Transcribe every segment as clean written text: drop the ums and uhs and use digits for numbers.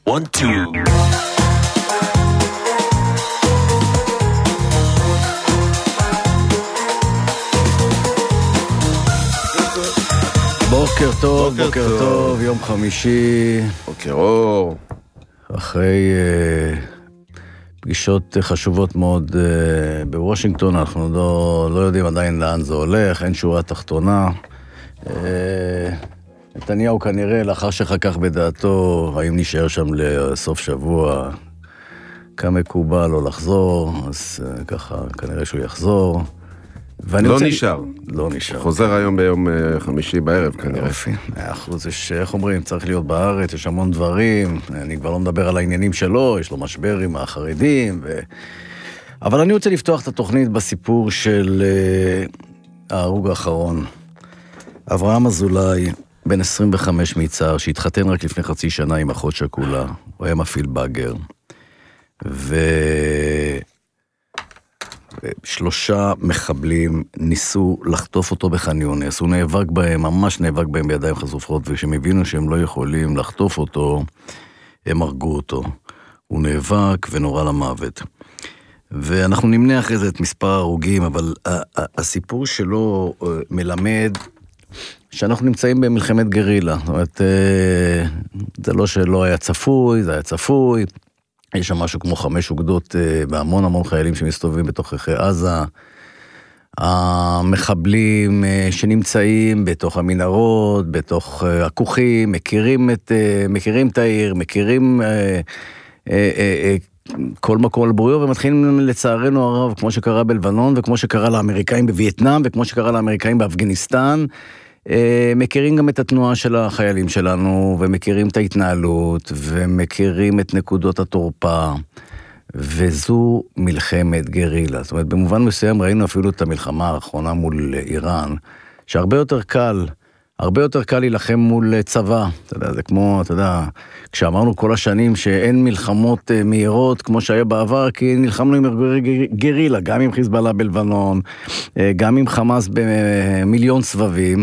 1, 2. בוקר טוב, יום חמישי. בוקר אור. אחרי פגישות חשובות מאוד בוושינגטון, אנחנו לא יודעים עדיין לאן זה הולך, אין שורה תחתונה. נתניהו כנראה, לאחר שחכך בדעתו, האם נשאר שם לסוף שבוע, כמקובל לא לחזור, אז ככה כנראה שהוא יחזור. לא נשאר. לא נשאר. חוזר היום ביום חמישי בערב כנראה. יופי, 100%. יש, איך אומרים, צריך להיות בארץ, יש המון דברים, אני כבר לא מדבר על העניינים שלו, יש לו משבר עם החרדים, אבל אני רוצה לפתוח את התוכנית בסיפור של ההרוג האחרון. אברהם אזולאי, בן 25 מיצר, שהתחתן רק לפני חצי שנה עם אחות שכולה, הוא היה מפעיל באגר, שלושה מחבלים ניסו לחטוף אותו בח'אן יונס, הוא נאבק בהם, ממש נאבק בהם בידיים חשופות, וכשהם הבינו שהם לא יכולים לחטוף אותו, הם הרגו אותו. הוא נאבק ונורא למוות. ואנחנו נמנה אחרי זה את מספר הרוגים, אבל הסיפור שלו מלמד שאנחנו נמצאים במלחמת גרילה. זאת אומרת, זה לא שלא היה צפוי, זה היה צפוי. יש שם משהו כמו 5 אוגדות בהמון חיילים שמסתובבים בתוככי עזה. המחבלים שנמצאים בתוך המנהרות, בתוך הכוכים, מכירים את העיר, מכירים כל מקום על בוריו, ומתחילים לצערנו הרב, כמו שקרה בלבנון, וכמו שקרה לאמריקאים בווייטנאם, וכמו שקרה לאמריקאים באפגניסטן, מכירים גם את התנועה של החיילים שלנו, ומכירים את ההתנהלות, ומכירים את נקודות התורפה, וזו מלחמת גרילה. זאת אומרת, במובן מסוים ראינו אפילו את המלחמה האחרונה מול איראן, שהרבה יותר קל להילחם מול צבא. אתה יודע, זה כמו, אתה יודע, כשאמרנו כל השנים שאין מלחמות מהירות כמו שהיה בעבר, כי נלחמנו עם גרילה, גם עם חיזבאללה בלבנון, גם עם חמאס במיליון סבבים.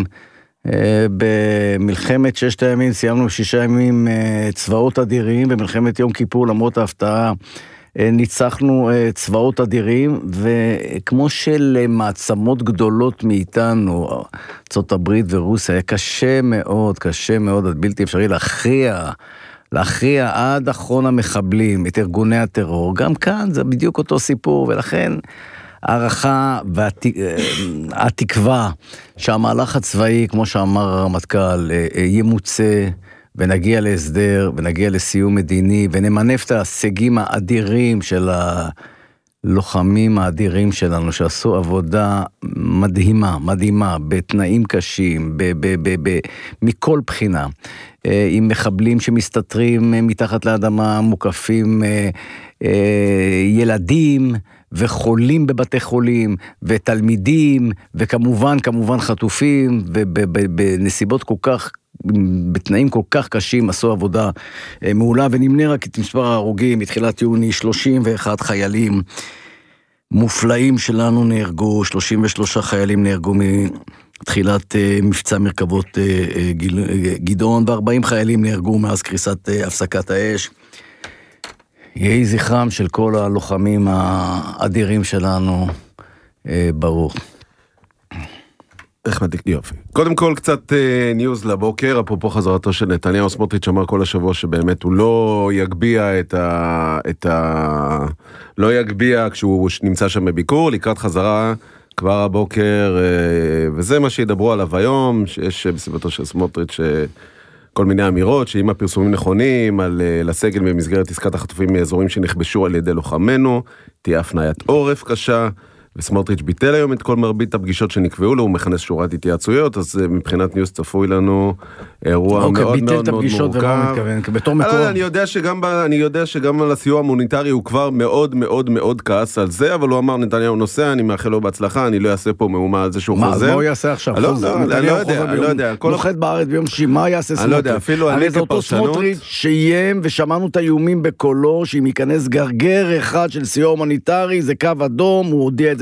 במלחמת 6 הימים סיימנו 6 ימים צבאות אדירים, במלחמת יום כיפור למרות ההפתעה ניצחנו צבאות אדירים, וכמו של מעצמות גדולות מאיתנו, ארצות הברית ורוסיה, היה קשה מאוד, עד בלתי אפשרי להכריע עד אחרון המחבלים, את ארגוני הטרור. גם כאן זה בדיוק אותו סיפור, ולכן הערכה והתקווה שהמהלך הצבאי, כמו שאמר הרמטכ"ל, ימוצא, ונגיע להסדר, ונגיע לסיום מדיני, ונמנף את ההישגים האדירים של הלוחמים האדירים שלנו, שעשו עבודה מדהימה, בתנאים קשים, מכל בחינה, עם מחבלים שמסתתרים מתחת לאדמה, מוקפים ילדים וחולים בבתי חולים, ותלמידים, וכמובן חטופים, ובנסיבות בתנאים כל כך קשים עשו עבודה מעולה, ונמנה רק את מספר ההרוגים. מתחילת יוני 31 חיילים מופלאים שלנו נהרגו, 33 חיילים נהרגו מתחילת מבצע מרכבות גדעון, ו40 חיילים נהרגו מאז קריסת הפסקת האש. יהי זכרם של כל הלוחמים האדירים שלנו ברוך. איך מדליק יופי. קודם כל קצת ניוז לבוקר, אפרופו חזרתו של נתניהו. סמוטריץ' אמר כל השבוע שבאמת הוא לא יגביע כשהוא נמצא שם בביקור, לקראת חזרה כבר הבוקר, וזה מה שידברו עליו היום, שיש בסביבתו של סמוטריץ' כל מיני אמירות, שאם הפרסומים נכונים על לסגל במסגרת עסקת החטופים מאזורים שנכבשו על ידי לוחמנו, תהיה הפניית עורף קשה, וסמוטריץ' ביטל היום את כל מרבית הפגישות שנקבעו לו, הוא מכנס שורת התייעצויות, אז מבחינת ניוס צפוי לנו אירוע מאוד מאוד מורכב. בתור מקור. אני יודע שגם על הסיוע המוניטרי הוא כבר מאוד מאוד מאוד כעס על זה, אבל הוא אמר נתניהו נוסע, אני מאחל לו בהצלחה, אני לא אעשה פה מהומה על זה שהוא חוזר. מה הוא יעשה עכשיו? אני לא יודע. נוחת בארץ ביום שישי, מה יעשה סמוטריץ'? אני לא יודע, אפילו אני כפרשנות. הרי זה אותו סמוטריץ' שאיים ושמענו את האיומים בקולו, שאם ייכנס גרגר אחד של סיוע הומניטרי, זה קו אדום, הוא הודיע את זה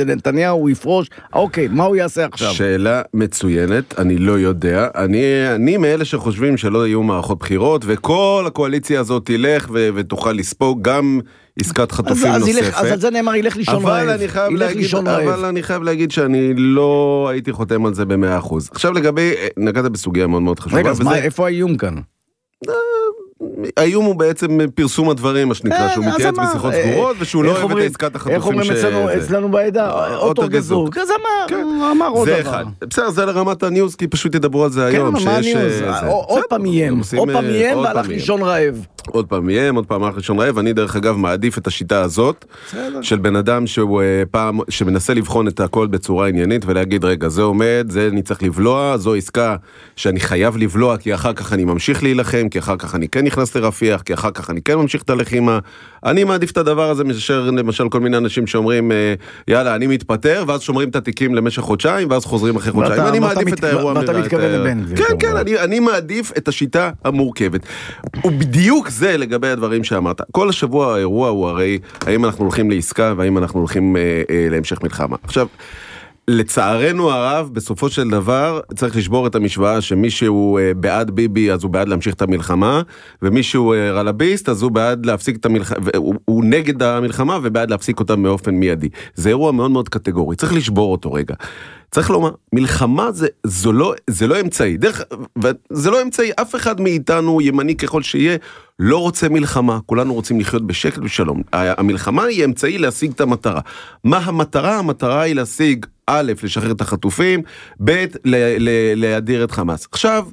זה נתניהו, הוא יפרוש, אוקיי, מה הוא יעשה עכשיו? שאלה מצוינת, אני לא יודע, אני מאלה שחושבים שלא יהיו מערכות בחירות, וכל הקואליציה הזאת תלך ותוכל לספוג גם עסקת חטופים נוספת. אז על זה נאמר, ילך לישון רעב. אבל אני חייב להגיד שאני לא הייתי חותם על זה ב100%. עכשיו לגבי, נגעת בסוגיה מאוד מאוד חשובה. רגע, אז איפה האיום כאן? האיום הוא בעצם פרסום הדברים, מה שנקרא, שהוא מתייעץ בשיחות סגורות, ושהוא לא אוהב את עסקת החטופים. איך אומרים אצלנו בעדה? אוטו גזור. אז אמר עוד דבר. זה אחד. בסדר, זה לרמת הניוז, כי פשוט ידברו על זה היום. כן, מה הניוז? עוד פעם איים, והלך לישון רעב. עוד פעם איים, עוד פעם הלך לישון רעב. אני דרך אגב מעדיף את השיטה הזאת, של בן אדם שמנסה לבחון את הכל בצורה עניינית, ולהגיד, רגע, זה עומד, זה אני צריך לבלוע, זו עסקה שאני חייב לבלוע, כי אחר כך אני ממשיך להילחם, כי אחר כך אני כן נכנס לרפיח, כי אחר כך אני כן ממשיך את הלחימה. אני מעדיף את הדבר הזה, מאשר למשל כל מיני אנשים שאומרים, יאללה, אני מתפטר, ואז שומרים את התיקים למשך חודשיים, ואז חוזרים אחרי חודשיים. אני מעדיף את האירוע. ואתה מתכוון לבן. כן, כן, אני מעדיף את השיטה המורכבת. ובדיוק זה לגבי הדברים שאמרת. כל השבוע האירוע הוא הרי, האם אנחנו הולכים לעסקה, והאם אנחנו הולכים להמשך מלחמה. עכשיו, לצערנו הרב, בסופו של דבר, צריך לשבור את המשוואה שמי שהוא בעד ביבי, אז הוא בעד להמשיך את המלחמה, ומי שהוא רלביסט, אז הוא בעד להפסיק את המלחמה, הוא נגד המלחמה, ובעד להפסיק אותה מאופן מיידי. זה אירוע מאוד מאוד קטגורי, צריך לשבור אותו רגע. צריך לומר, מלחמה זה לא אמצעי, זה לא אמצעי, אף אחד מאיתנו, ימני ככל שיהיה, לא רוצה מלחמה, כולנו רוצים לחיות בשקט ושלום. המלחמה היא אמצעי להשיג את המטרה. מה המטרה? המטרה היא להשיג, א', לשחרר את החטופים, ב', להדיר את חמאס. עכשיו,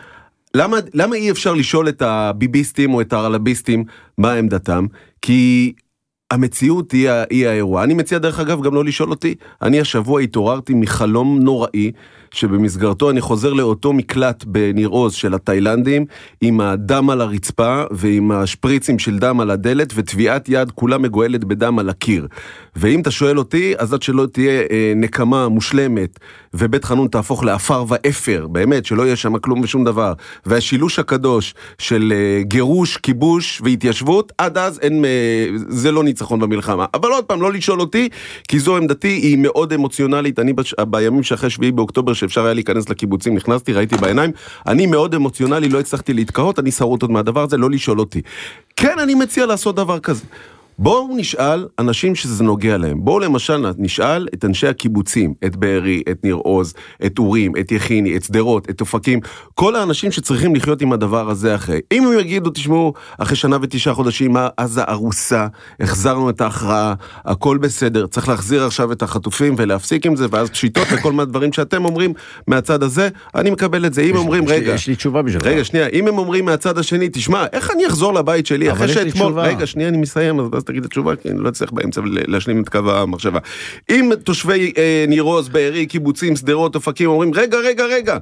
למה אי אפשר לשאול את הביביסטים או את הרלביסטים מה עמדתם? כי המציאות היא האירוע. אני מציע דרך אגב גם לא לשאול אותי. אני השבוע התעוררתי מחלום נוראי, שבמסגרתו אני חוזר לאותו מקלט בניר עוז של התאילנדים, עם הדם על הרצפה, ועם השפריצים של דם על הדלת, וטביעת יד כולה מגואלת בדם על הקיר. ואם אתה שואל אותי, אז עד שלא תהיה נקמה מושלמת, ובית חנון תהפוך לאפר ואפר, באמת, שלא יהיה שם כלום ושום דבר, והשילוש הקדוש של גירוש, כיבוש והתיישבות, עד אז זה לא ניצחון במלחמה. אבל עוד פעם, לא לשאול אותי, כי זו עמדתי, היא מאוד אמוציונלית. אני בימים שאחרי 7 באוקטובר, שאפשר היה להיכנס לקיבוצים, נכנסתי, ראיתי בעיניים, אני מאוד אמוציונלי, לא הצלחתי להתקרות, אני שרוט עוד מהדבר הזה, לא לשאול אותי. כן, אני מציע לעשות דבר כזה. בואו נשאל אנשים שזה נוגע להם. בואו למשל נשאל את אנשי הקיבוצים, את בארי, את ניר עוז, את אורים, את יחיני, את סדרות, את אופקים, כל האנשים שצריכים לחיות עם הדבר הזה אחרי. אם הם יגידו, תשמעו, אחרי 1 ו9 חודשים, אז הארוסה, החזרנו את ההכרעה, הכל בסדר, צריך להחזיר עכשיו את החטופים ולהפסיק עם זה, ואז פשיטות וכל מה דברים שאתם אומרים מהצד הזה, אני מקבל את זה. אם אומרים, רגע, יש לי תשובה בשבילך. רגע, שנייה, אם הם אומרים מהצד השני, תשמע, איך אני אחזור לבית שלי אחרי שאתמול, רגע, שנייה, אני מסיים, אז תגיד את התשובה, כי אני לא צריך באמצע להשלים את קו המחשבה. אם תושבי ניר עוז, בארי, קיבוצים, סדרות, אופקים, אומרים, רגע,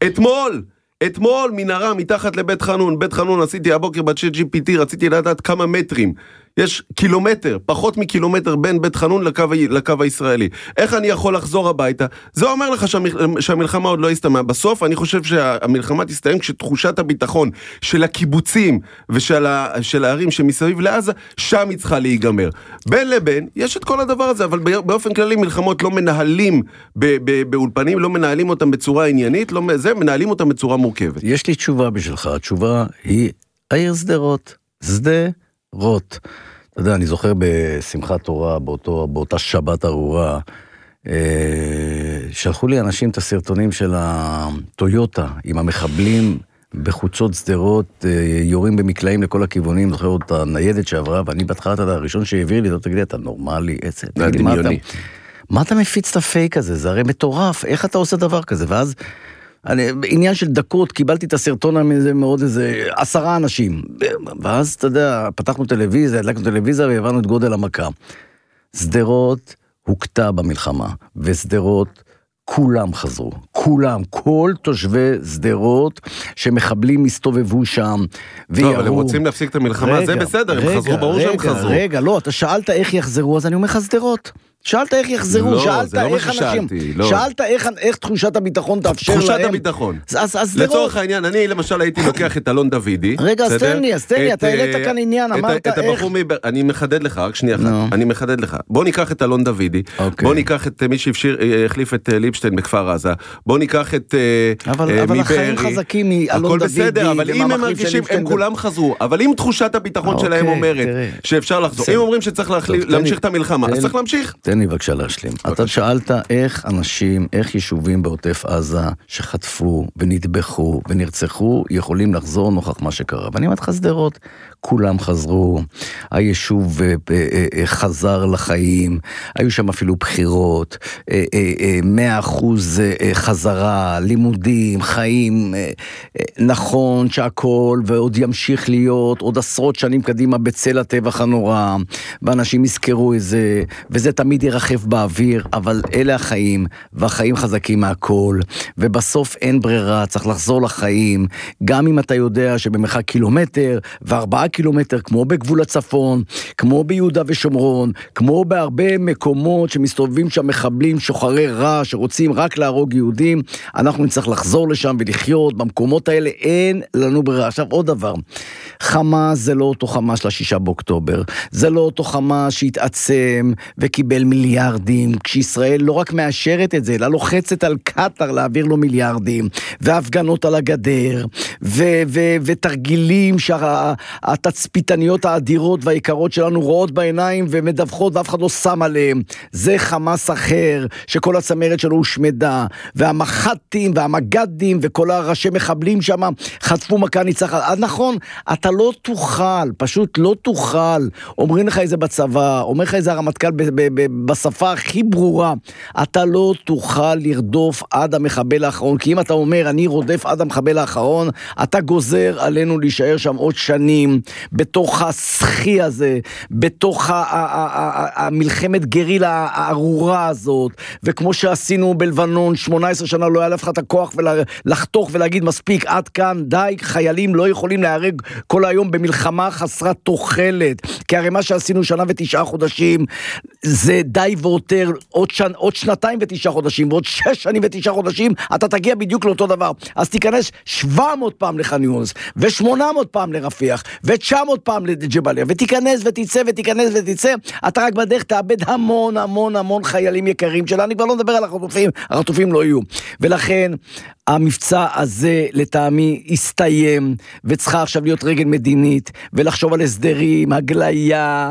אתמול מנהרה מתחת לבית חנון, בית חנון עשיתי הבוקר ב-ChatGPT, רציתי לדעת כמה מטרים, יש קילומטר, פחות מקילומטר בין בית חנון לקו הישראלי. איך אני יכול לחזור הביתה? זה אומר לך שהמלחמה עוד לא הסתיימה. בסוף אני חושב שהמלחמה תסתיים כשתחושת הביטחון של הקיבוצים ושל הערים שמסביב לעזה, שם היא צריכה להיגמר. בין לבין, יש את כל הדבר הזה, אבל באופן כללי מלחמות לא מנהלים באולפנים, לא מנהלים אותם בצורה עניינית, מנהלים אותם בצורה מורכבת. יש לי תשובה בשבילך, התשובה היא העיר שדרות. אתה יודע, אני זוכר בשמחת תורה, באותה שבת ארורה, שלחו לי אנשים את הסרטונים של הטויוטה, עם המחבלים בחוצות שדרות, יורים במקלעים לכל הכיוונים, זוכר את הניידת שעברה, ואני בהתחלה, אתה יודע, הראשון שהעביר לי, תגיד לי, אתה נורמלי, מה אתה מפיץ את הפייק הזה? זה הרי מטורף, איך אתה עושה דבר כזה? ואז בעניין של דקות, קיבלתי את הסרטון הזה מאוד 10 אנשים. ואז, אתה יודע, פתחנו טלוויזיה, הדלקנו טלוויזיה והבנו את גודל המכה. שדרות הוקטע במלחמה, ושדרות כולם חזרו. כל תושבי שדרות שמחבלים מסתובבו שם, ויראו. אבל הם רוצים להפסיק את המלחמה, זה בסדר, הם חזרו, ברור שהם חזרו. רגע, לא, אתה שאלת איך יחזרו, אז אני אומר לך שדרות. שאלת איך יחזרו, לא, שאלת זה לא מה איך אנשים, ששאלתי, לא. שאלת איך תחושת הביטחון תאפשר להם. תחושת הביטחון. אז לצורך העניין, אני למשל הייתי לוקח את אלון דוידי. רגע, אז תן לי, אתה העלית כאן עניין, אמרת איך. אני מחדד לך, רק שנייה אחת, אני מחדד לך. בוא ניקח את אלון דוידי, בוא ניקח את מי שהחליף את ליבשטיין בכפר עזה, בוא ניקח את אבל החיים חזקים מאלון דוידי. הכל בסדר, אבל אם הם מרגישים, הם כולם חזרו, אבל אם תחושת הביטחון שלהם אומרת שאפשר לחזור, אם אומרים שצריך להמשיך את המלחמה, אז צריך להמשיך. תן לי בבקשה להשלים. אתה שאלת איך אנשים, איך יישובים בעוטף עזה שחטפו ונטבחו ונרצחו יכולים לחזור נוכח מה שקרה. ואני אומרת לך שדרות, כולם חזרו, היישוב חזר לחיים, היו שם אפילו בחירות, 100% חזרה, לימודים, חיים, נכון שהכל ועוד ימשיך להיות עוד עשרות שנים קדימה בצל הטבח הנורא, ואנשים יזכרו את זה, וזה תמיד ירחף באוויר, אבל אלה החיים, והחיים חזקים מהכל, ובסוף אין ברירה, צריך לחזור לחיים, גם אם אתה יודע שבמרחק קילומטר ו4 קילומטר, כמו בגבול הצפון, כמו ביהודה ושומרון, כמו בהרבה מקומות שמסתובבים שם מחבלים, שוחרי רע, שרוצים רק להרוג יהודים, אנחנו נצטרך לחזור לשם ולחיות, במקומות האלה אין לנו ברירה. עכשיו עוד דבר, חמאס זה לא אותו חמאס ל6 באוקטובר, זה לא אותו חמאס שהתעצם וקיבל מיליארדים, כשישראל לא רק מאשרת את זה, אלא לוחצת על קטר להעביר לו מיליארדים, והפגנות על הגדר, ותרגילים שהתצפיתניות האדירות והיקרות שלנו רואות בעיניים ומדווחות ואף אחד לא שם עליהם. זה חמאס אחר שכל הצמרת שלו הושמדה, והמח"טים והמג"דים וכל הראשי מחבלים שם חטפו מכה ניצחת. אז נכון, אתה לא תוכל, פשוט לא תוכל, אומרים לך איזה בצבא, אומר לך איזה הרמטכ"ל בשפה הכי ברורה, אתה לא תוכל לרדוף עד המחבל האחרון, כי אם אתה אומר אני רודף עד המחבל האחרון, אתה גוזר עלינו להישאר שם עוד שנים, בתוך הסחי הזה, בתוך המלחמת גרילה הארורה הזאת, וכמו שעשינו בלבנון 18 שנה לא היה לך את הכוח לחתוך ולהגיד מספיק, עד כאן, די, חיילים לא יכולים להרג כל היום במלחמה חסרת תוחלת, כי הרי מה שעשינו 1 ו9 חודשים, זה די ויותר, עוד 2 ו9 חודשים, ועוד 6 שנים ו9 חודשים, אתה תגיע בדיוק לאותו דבר, אז תיכנס 700 פעם לח'אן יונס, ו800 פעם לרפיח, ו900 פעם לג'באליה, ותיכנס ותצא ותיכנס ותצא, אתה רק בדרך תאבד המון המון המון חיילים יקרים שלה, אני כבר לא מדבר על החטופים, החטופים לא יהיו, ולכן המבצע הזה לטעמי הסתיים, וצריכה עכשיו להיות רגל מדינית, ולחשוב על הסדרים, הגליה,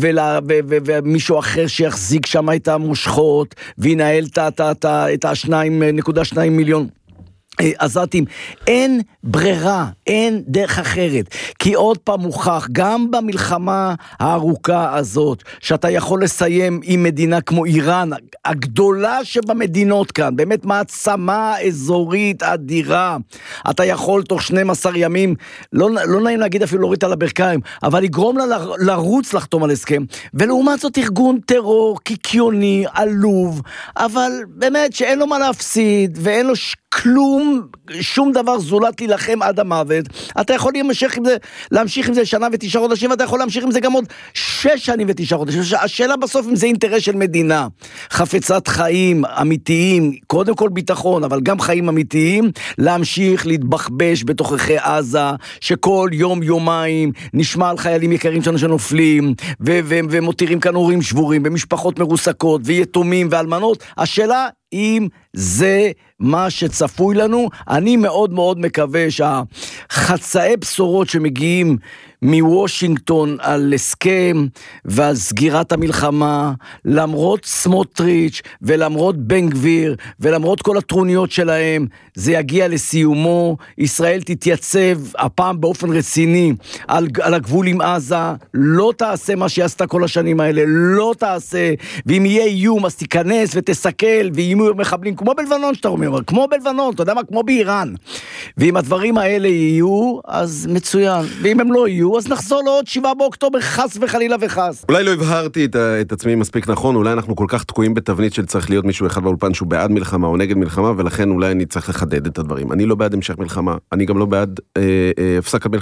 ומישהו אחר שיחזיק שם את המושכות, וינהל את ה2.2 מיליון עזתים. אין ברירה, אין דרך אחרת, כי עוד פעם מוכח, גם במלחמה הארוכה הזאת, שאתה יכול לסיים עם מדינה כמו איראן, הגדולה שבמדינות כאן, באמת מעצמה אזורית אדירה, אתה יכול תוך 12 ימים, לא נעים להגיד אפילו להוריד על הברכיים, אבל לגרום לה לרוץ לחתום על הסכם, ולעומת זאת ארגון טרור, קיקיוני, עלוב, אבל באמת שאין לו מה להפסיד, ואין לו כלום, שום דבר זולת להילחם עד המוות, אתה יכול להמשיך עם זה 1 ו9 חודשים, ואתה יכול להמשיך עם זה גם עוד 6 שנים ו9 חודשים, השאלה בסוף אם זה אינטרס של מדינה, חפצת חיים אמיתיים, קודם כל ביטחון, אבל גם חיים אמיתיים, להמשיך להתבחבש בתוככי עזה, שכל יום יומיים נשמע על חיילים יקרים שלנו שנופלים, ומותירים כאן הורים שבורים, במשפחות מרוסקות, ויתומים ואלמנות, השאלה אם זה מה שצפוי לנו. אני מאוד מאוד מקווה שהחצאי בשורות שמגיעים מוושינגטון על הסכם ועל סגירת המלחמה, למרות סמוטריץ' ולמרות בן גביר ולמרות כל הטרוניות שלהם, זה יגיע לסיומו, ישראל תתייצב הפעם באופן רציני על הגבול עם עזה, לא תעשה מה שהיא עשתה כל השנים האלה, לא תעשה, ואם יהיה איום אז תיכנס ותסכל, ואם יהיו מחבלים כמו בלבנון שאתה אומר, כמו בלבנון, אתה יודע מה, כמו באיראן, ואם הדברים האלה יהיו אז מצוין, ואם הם לא יהיו אז נחזור לעוד 7 באוקטובר חס וחלילה וחס. אולי לא הבהרתי את עצמי מספיק נכון, אולי אנחנו כל כך תקועים בתבנית של צריך להיות מישהו אחד באולפן שהוא בעד מלחמה או נגד מלחמה, ולכן אולי אני צריך לחדד את הדברים. אני לא בעד המשך מלחמה, אני גם לא בעד הפסק המלחמה.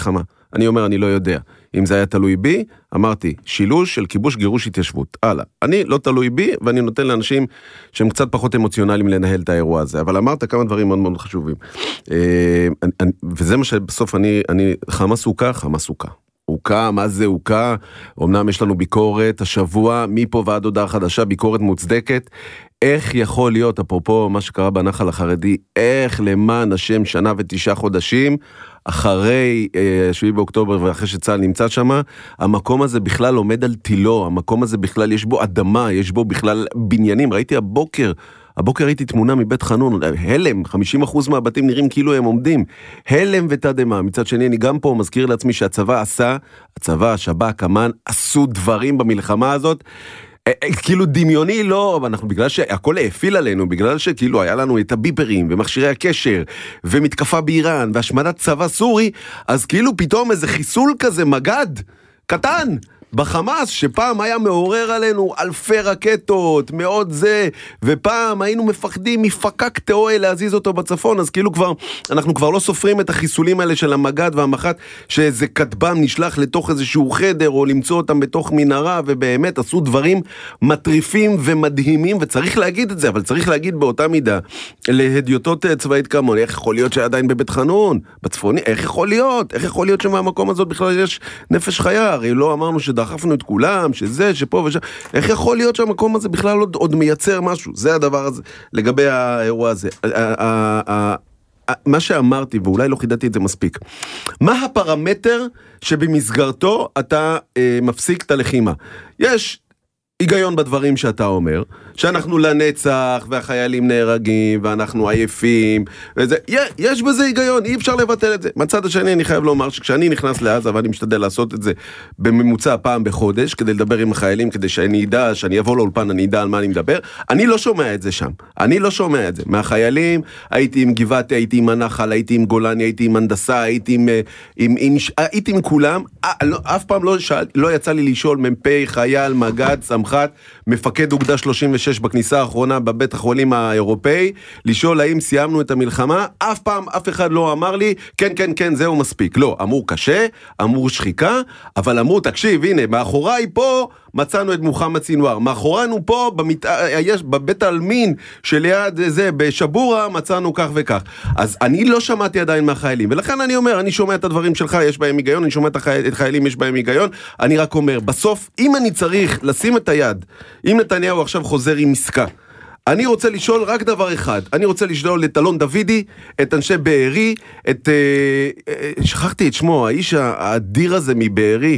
אני אומר, אני לא יודע. אם זה היה תלוי בי, אמרתי, שילוש של כיבוש, גירוש, התיישבות. הלאה. אני לא תלוי בי, ואני נותן לאנשים שהם קצת פחות אמוציונליים לנהל את האירוע הזה. אבל אמרת כמה דברים מאוד מאוד חשובים. וזה מה שבסוף חמאס הוקה, חמאס הוקה. הוקה, מה זה הוקה? אמנם יש לנו ביקורת השבוע, מפה ועד הודעה חדשה, ביקורת מוצדקת. איך יכול להיות, אפרופו מה שקרה בנחל החרדי, איך למען השם 1 שנה ו9 חודשים, אחרי 7 באוקטובר ואחרי שצה"ל נמצא שם, המקום הזה בכלל עומד על תילו, המקום הזה בכלל יש בו אדמה, יש בו בכלל בניינים, ראיתי הבוקר ראיתי תמונה מבית חנון, הלם, 50% מהבתים נראים כאילו הם עומדים, הלם ותדמה. מצד שני, אני גם פה מזכיר לעצמי שהצבא עשה, הצבא, השב"כ, אמ"ן, עשו דברים במלחמה הזאת, כאילו דמיוני לא, אנחנו בגלל שהכל האפיל עלינו, בגלל שכאילו היה לנו את הביפרים ומכשירי הקשר ומתקפה באיראן והשמדת צבא סורי, אז כאילו פתאום איזה חיסול כזה מגד קטן בחמאס, שפעם היה מעורר עלינו אלפי רקטות, מאוד זה, ופעם היינו מפחדים מפקק תאוהל להזיז אותו בצפון, אז כאילו אנחנו כבר לא סופרים את החיסולים האלה של המגד והמח"ט, שאיזה כטב"ם נשלח לתוך איזשהו חדר, או למצוא אותם בתוך מנהרה, ובאמת עשו דברים מטריפים ומדהימים, וצריך להגיד את זה, אבל צריך להגיד באותה מידה, להדיוטות צבאית כמוני, איך יכול להיות שעדיין בבית חנון, בצפוני, איך יכול להיות שמהמקום הזאת בכלל יש נפש חיה, הרי לא אמרנו דחפנו את כולם, שזה, שפה ושם, איך יכול להיות שהמקום הזה בכלל עוד מייצר משהו? זה הדבר הזה, לגבי האירוע הזה. מה שאמרתי, ואולי לא חידדתי את זה מספיק, מה הפרמטר שבמסגרתו אתה מפסיק את הלחימה? יש היגיון בדברים שאתה אומר, שאנחנו לנצח, והחיילים נהרגים, ואנחנו עייפים, וזה, יש בזה היגיון, אי אפשר לבטל את זה. מצד השני, אני חייב לומר שכשאני נכנס לעזה, ואני משתדל לעשות את זה בממוצע פעם בחודש, כדי לדבר עם החיילים, כדי שאני ידע, שאני אבוא לאולפן, אני ידע על מה אני מדבר, אני לא שומע את זה שם. אני לא שומע את זה. מהחיילים, הייתי עם גבעתי, הייתי עם הנחל, הייתי עם גולני, הייתי עם הנדסה, הייתי עם כולם, אף פעם לא יצא לי לשאול מ"פ, חייל, מג"ד, סמח"ט, מפקד אוגדה 36 בכניסה האחרונה בבית החולים האירופאי, לשאול האם סיימנו את המלחמה. אף פעם אף אחד לא אמר לי כן זהו מספיק. לא, אמרו קשה, אמרו שחיקה, אבל אמרו תקשיב, הנה מאחוריי פה מצאנו את מוחמד סינואר, מאחורינו פה בבית העלמין שליד זה בשבורה מצאנו כך וכך. אז אני לא שמעתי עדיין מהחיילים, ולכן אני אומר, אני שומע את הדברים שלך, יש בהם היגיון, אני שומע את החיילים, יש בהם היגיון. אני רק אומר, בסוף אם אני צריך לשים את היד, אם נתניהו עכשיו חוזר עם עסקה, אני רוצה לשאול רק דבר אחד, אני רוצה לשאול את אלון דוידי, את אנשי בארי, שכחתי את שמו, האיש האדיר הזה מבארי,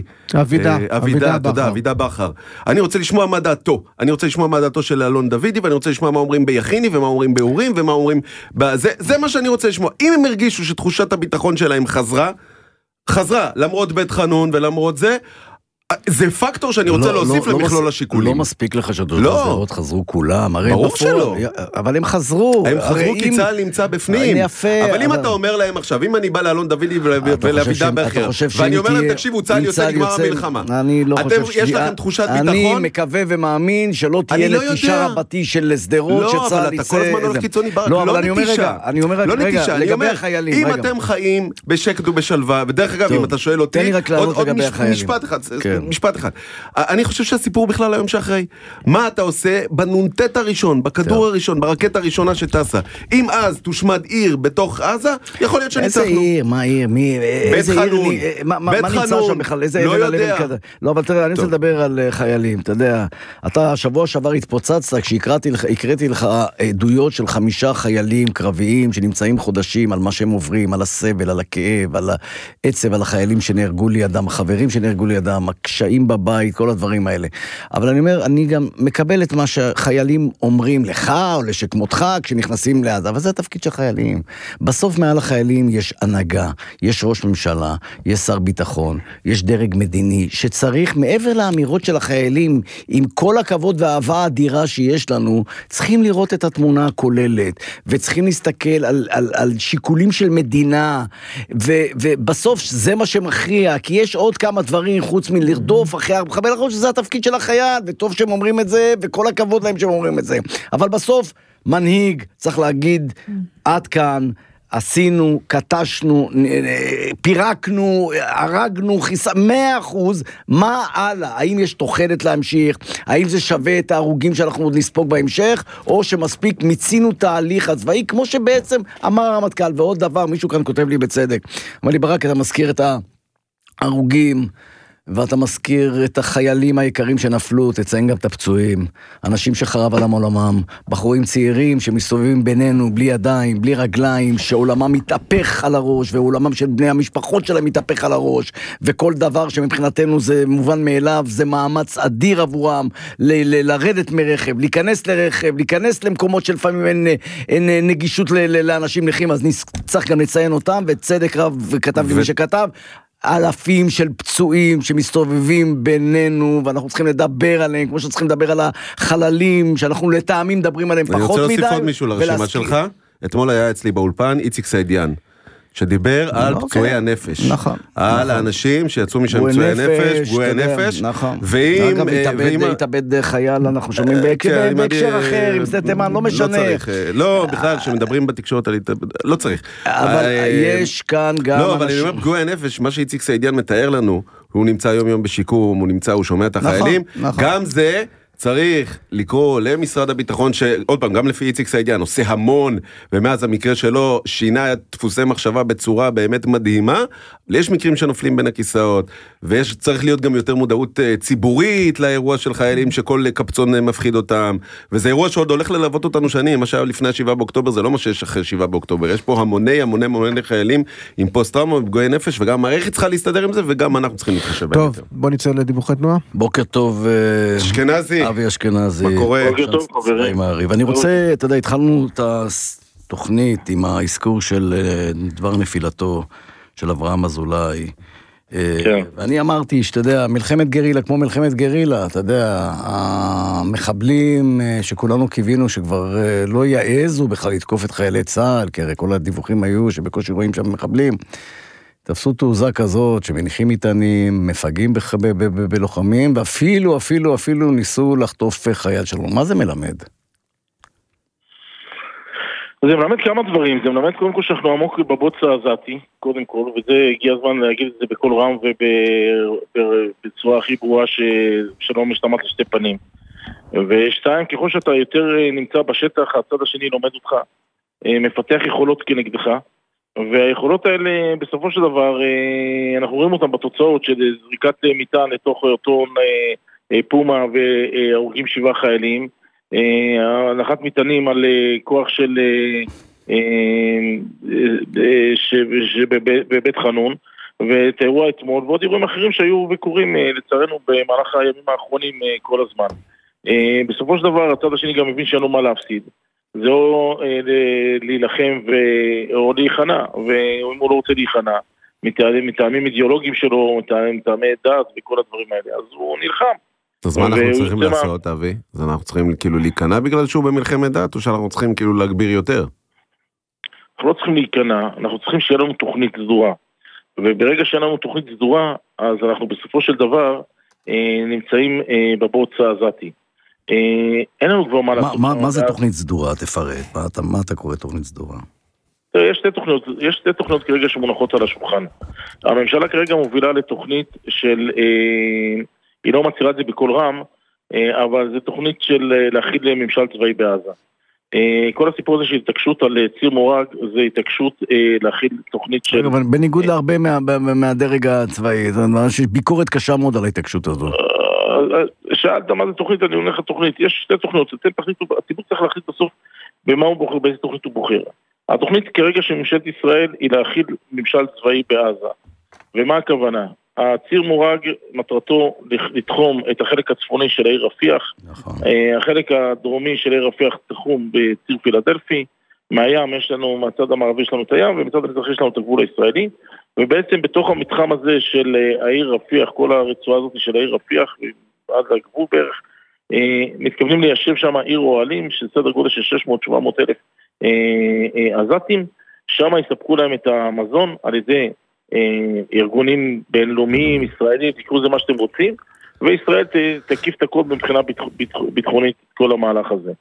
אבידה בכר. אני רוצה לשמוע מה דעתו, אני רוצה לשמוע מה דעתו של אלון דוידי, ואני רוצה לשמוע מה אומרים ביחיני, ומה אומרים באורים, ומה אומרים, זה מה שאני רוצה לשמוע. אם הם הרגישו שתחושת הביטחון שלהם חזרה, למרות בית חנון ולמרות זה פקטור שאני רוצה להוסיף למכלול השיקולים. לא מספיק לך שדעות חזרו כולם. ברור שלא. אבל הם חזרו. הם חזרו כי צה"ל נמצא בפנים. אבל אם אתה אומר להם עכשיו, אם אני בא לאלון דוידי ולאבידה בכר, ואני אומר להם, תקשיבו, צה"ל יוצא נגמר המלחמה. יש לכם תחושת ביטחון? אני מקווה ומאמין שלא תהיה נטישה רבתי של סדרות שצה"ל יצא. אתה כל הזמן הולך קיצוני, לא נטישה. לגבי החיילים. אם אתם חיים בשקט ובשלווה, ודרך אגב, אם אתה שואל אותי, עוד משפט אחד. אני חושב שהסיפור בכלל היום שאחרי. מה אתה עושה בנונטט הראשון, בכדור הראשון, ברקטה הראשונה שטסה? אם אז תושמד עיר בתוך עזה, יכול להיות שניצחנו. איזה עיר? מה עיר? בית חנון. מה נמצא שם בכלל? לא יודע. לא, אבל תראה, אני רוצה לדבר על חיילים. אתה יודע, אתה שבוע שעבר התפוצצת כשהקראתי לך עדויות של 5 חיילים קרביים שנמצאים חודשים על מה שהם עוברים, על הסבל, על הכאב, על העצב, על החיילים שנהרגו לידם, החברים שנהרגו לידם, הקשיים בבית, כל הדברים האלה. אבל אני אומר, אני גם מקבל את מה שחיילים אומרים לך או לשכמותך כשנכנסים לעזה, אבל זה התפקיד של חיילים. בסוף מעל החיילים יש הנהגה, יש ראש ממשלה, יש שר ביטחון, יש דרג מדיני, שצריך מעבר לאמירות של החיילים, עם כל הכבוד והאהבה האדירה שיש לנו, צריכים לראות את התמונה הכוללת, וצריכים להסתכל על שיקולים של מדינה, ובסוף זה מה שמכריע, כי יש עוד כמה דברים חוץ מלרדוף אחרי המחבל, נכון שזה התפקיד של החייל, וטוב שהם אומרים את זה, וכל הכבוד להם שהם אומרים את זה. אבל בסוף, מנהיג צריך להגיד, עד כאן, עשינו, קטשנו, פירקנו, הרגנו, 100%, מה הלאה? האם יש תוחלת להמשיך? האם זה שווה את ההרוגים שאנחנו עוד נספוג בהמשך? או שמספיק מיצינו תהליך הצבאי, כמו שבעצם אמר הרמטכ"ל, ועוד דבר, מישהו כאן כותב לי בצדק, אמר לי ברק, אתה מזכיר את ההרוגים, ואתה מזכיר את החיילים היקרים שנפלו, תציין גם את הפצועים, אנשים שחרב על עולמם, בחורים צעירים שמסתובבים בינינו, בלי ידיים, בלי רגליים, שעולמם מתהפך על הראש, ועולמם של בני המשפחות שלהם מתהפך על הראש, וכל דבר שמבחינתנו זה מובן מאליו, זה מאמץ אדיר עבורם, לרדת מרכב, להיכנס לרכב, להיכנס למקומות שלפעמים אין נגישות לאנשים נכים, אז צריך גם לציין אותם, וצדק רב, וכתב לי מי שכתב, אלפים של פצועים שמסתובבים בינינו, ואנחנו צריכים לדבר עליהם, כמו שצריכים לדבר על החללים, שאנחנו לטעמים מדברים עליהם פחות מדי. אני רוצה להוסיף עוד מישהו לרשימה שלך. אתמול היה אצלי באולפן איציק סעידיאן, שדיבר על פצועי הנפש. נכון. על האנשים שיצאו משם פצועי נפש, פגועי נפש. נכון. אגב, התאבד חייל, אנחנו שומעים בהקשר אחר, עם זה תימן, לא משנה. לא, בכלל, שמדברים בתקשורת על התאבד, לא צריך. אבל יש כאן גם לא, אבל אני אומר, פגועי הנפש, מה שאיציק סעידיאן מתאר לנו, הוא נמצא יום בשיקום, הוא שומע את החיילים, גם זה צריך לקרוא למשרד הביטחון, שעוד פעם, גם לפי איציק סעידיאן, עושה המון, ומאז המקרה שלו שינה את דפוסי מחשבה בצורה באמת מדהימה, יש מקרים שנופלים בין הכיסאות, וצריך להיות גם יותר מודעות ציבורית לאירוע של חיילים, שכל קפצון מפחיד אותם, וזה אירוע שעוד הולך ללוות אותנו שנים, מה שהיה לפני 7 באוקטובר, זה לא מה שיש אחרי 7 באוקטובר, יש פה המוני חיילים עם פוסט-טראומה ופגועי נפש, וגם המערכת צריכה להסתדר עם זה, וגם אנחנו צריכים להתחשב בהם. טוב, בוא נצא לדיווחי תנועה. בוקר טוב, אשכנזי. אבי אשכנזי. מה קורה? בוקר טוב, חברים. ואני רוצה, אתה יודע, התחלנו את התוכנית עם האזכור של דבר נפילתו של אברהם אזולאי. ואני אמרתי, שאתה יודע, מלחמת גרילה כמו מלחמת גרילה, אתה יודע, המחבלים שכולנו קיווינו שכבר לא יעזו בכלל לתקוף את חיילי צה"ל, כי הרי כל הדיווחים היו שבקושי רואים שם מחבלים, תפסו תעוזה כזאת שמניחים מטענים, מפגעים בלוחמים, ואפילו ניסו לחטוף חייל שלנו. מה זה מלמד? זה מלמד כמה דברים, זה מלמד קודם כל שאנחנו עמוק בבוץ העזתי, קודם כל, וזה הגיע הזמן להגיד את זה בכל רם ובצורה הכי ברורה שלא משתמעת לשתי פנים. ושתיים, ככל שאתה יותר נמצא בשטח, הצד השני לומד אותך, מפתח יכולות כנגדך, והיכולות האלה בסופו של דבר אנחנו רואים אותם בתוצאות של זריקת מטען לתוך אותו פומה והורגים 7 חיילים, הנחת מטענים על כוח של בבית חנון, ואת האירוע אתמול ועוד אירועים אחרים שהיו וקורים לצערנו במהלך הימים האחרונים כל הזמן. בסופו של דבר הצד השני גם מבין שאין לו מה להפסיד, זה או להילחם או להיכנע, ואם הוא לא רוצה להיכנע מטעמים אידיאולוגיים שלו, מטעמי דת וכל הדברים האלה, אז הוא נלחם. אז מה אנחנו צריכים לעשות, אבי? אז אנחנו צריכים כאילו להיכנע בגלל שהוא במלחמת דת, או שאנחנו צריכים כאילו להגביר יותר? אנחנו לא צריכים להיכנע, אנחנו צריכים שיהיה לנו תוכנית סדורה, וברגע שאין לנו תוכנית סדורה, אז אנחנו בסופו של דבר נמצאים בבוץ העזתי. אין לנו כבר מה לעשות. מה זה תוכנית סדורה? תפרט. מה אתה קורא תוכנית סדורה? יש שתי תוכניות כרגע שמונחות על השולחן. הממשלה כרגע מובילה לתוכנית של, היא לא מצהירה את זה בכל רם, אבל זה תוכנית של להכיל ממשל צבאי בעזה. כל הסיפור הזה של התעקשות על ציר מורג, זה התעקשות להכיל תוכנית של... אבל בניגוד להרבה מהדרג הצבאי, זה ביקורת קשה מאוד על ההתעקשות הזאת. שאלת מה זה תוכנית, אני עונה לך תוכנית. יש שתי תוכניות, הציבור צריך להחליט בסוף במה הוא בוחר, באיזה תוכנית הוא בוחר. התוכנית כרגע של ממשלת ישראל היא להכיל ממשל צבאי בעזה. ומה הכוונה? הציר מורג מטרתו לתחום את החלק הצפוני של העיר רפיח, החלק הדרומי של העיר רפיח תחום בציר פילדלפי, מהים יש לנו, מהצד המערבי יש לנו את הים, ומצד המזרחי יש לנו את הגבול הישראלי, ובעצם בתוך המתחם הזה של העיר רפיח, כל הרצועה הזאת של העיר רפיח, עד לגבול בערך, מתכוונים ליישב שם עיר אוהלים, של סדר גודל של 600-700 אלף עזתים, שם יספקו להם את המזון על ידי ארגונים בינלאומיים, ישראלים, תקראו זה מה שאתם רוצים, וישראל תקיף את הכל מבחינה ביטחונית כל המהלך הזה.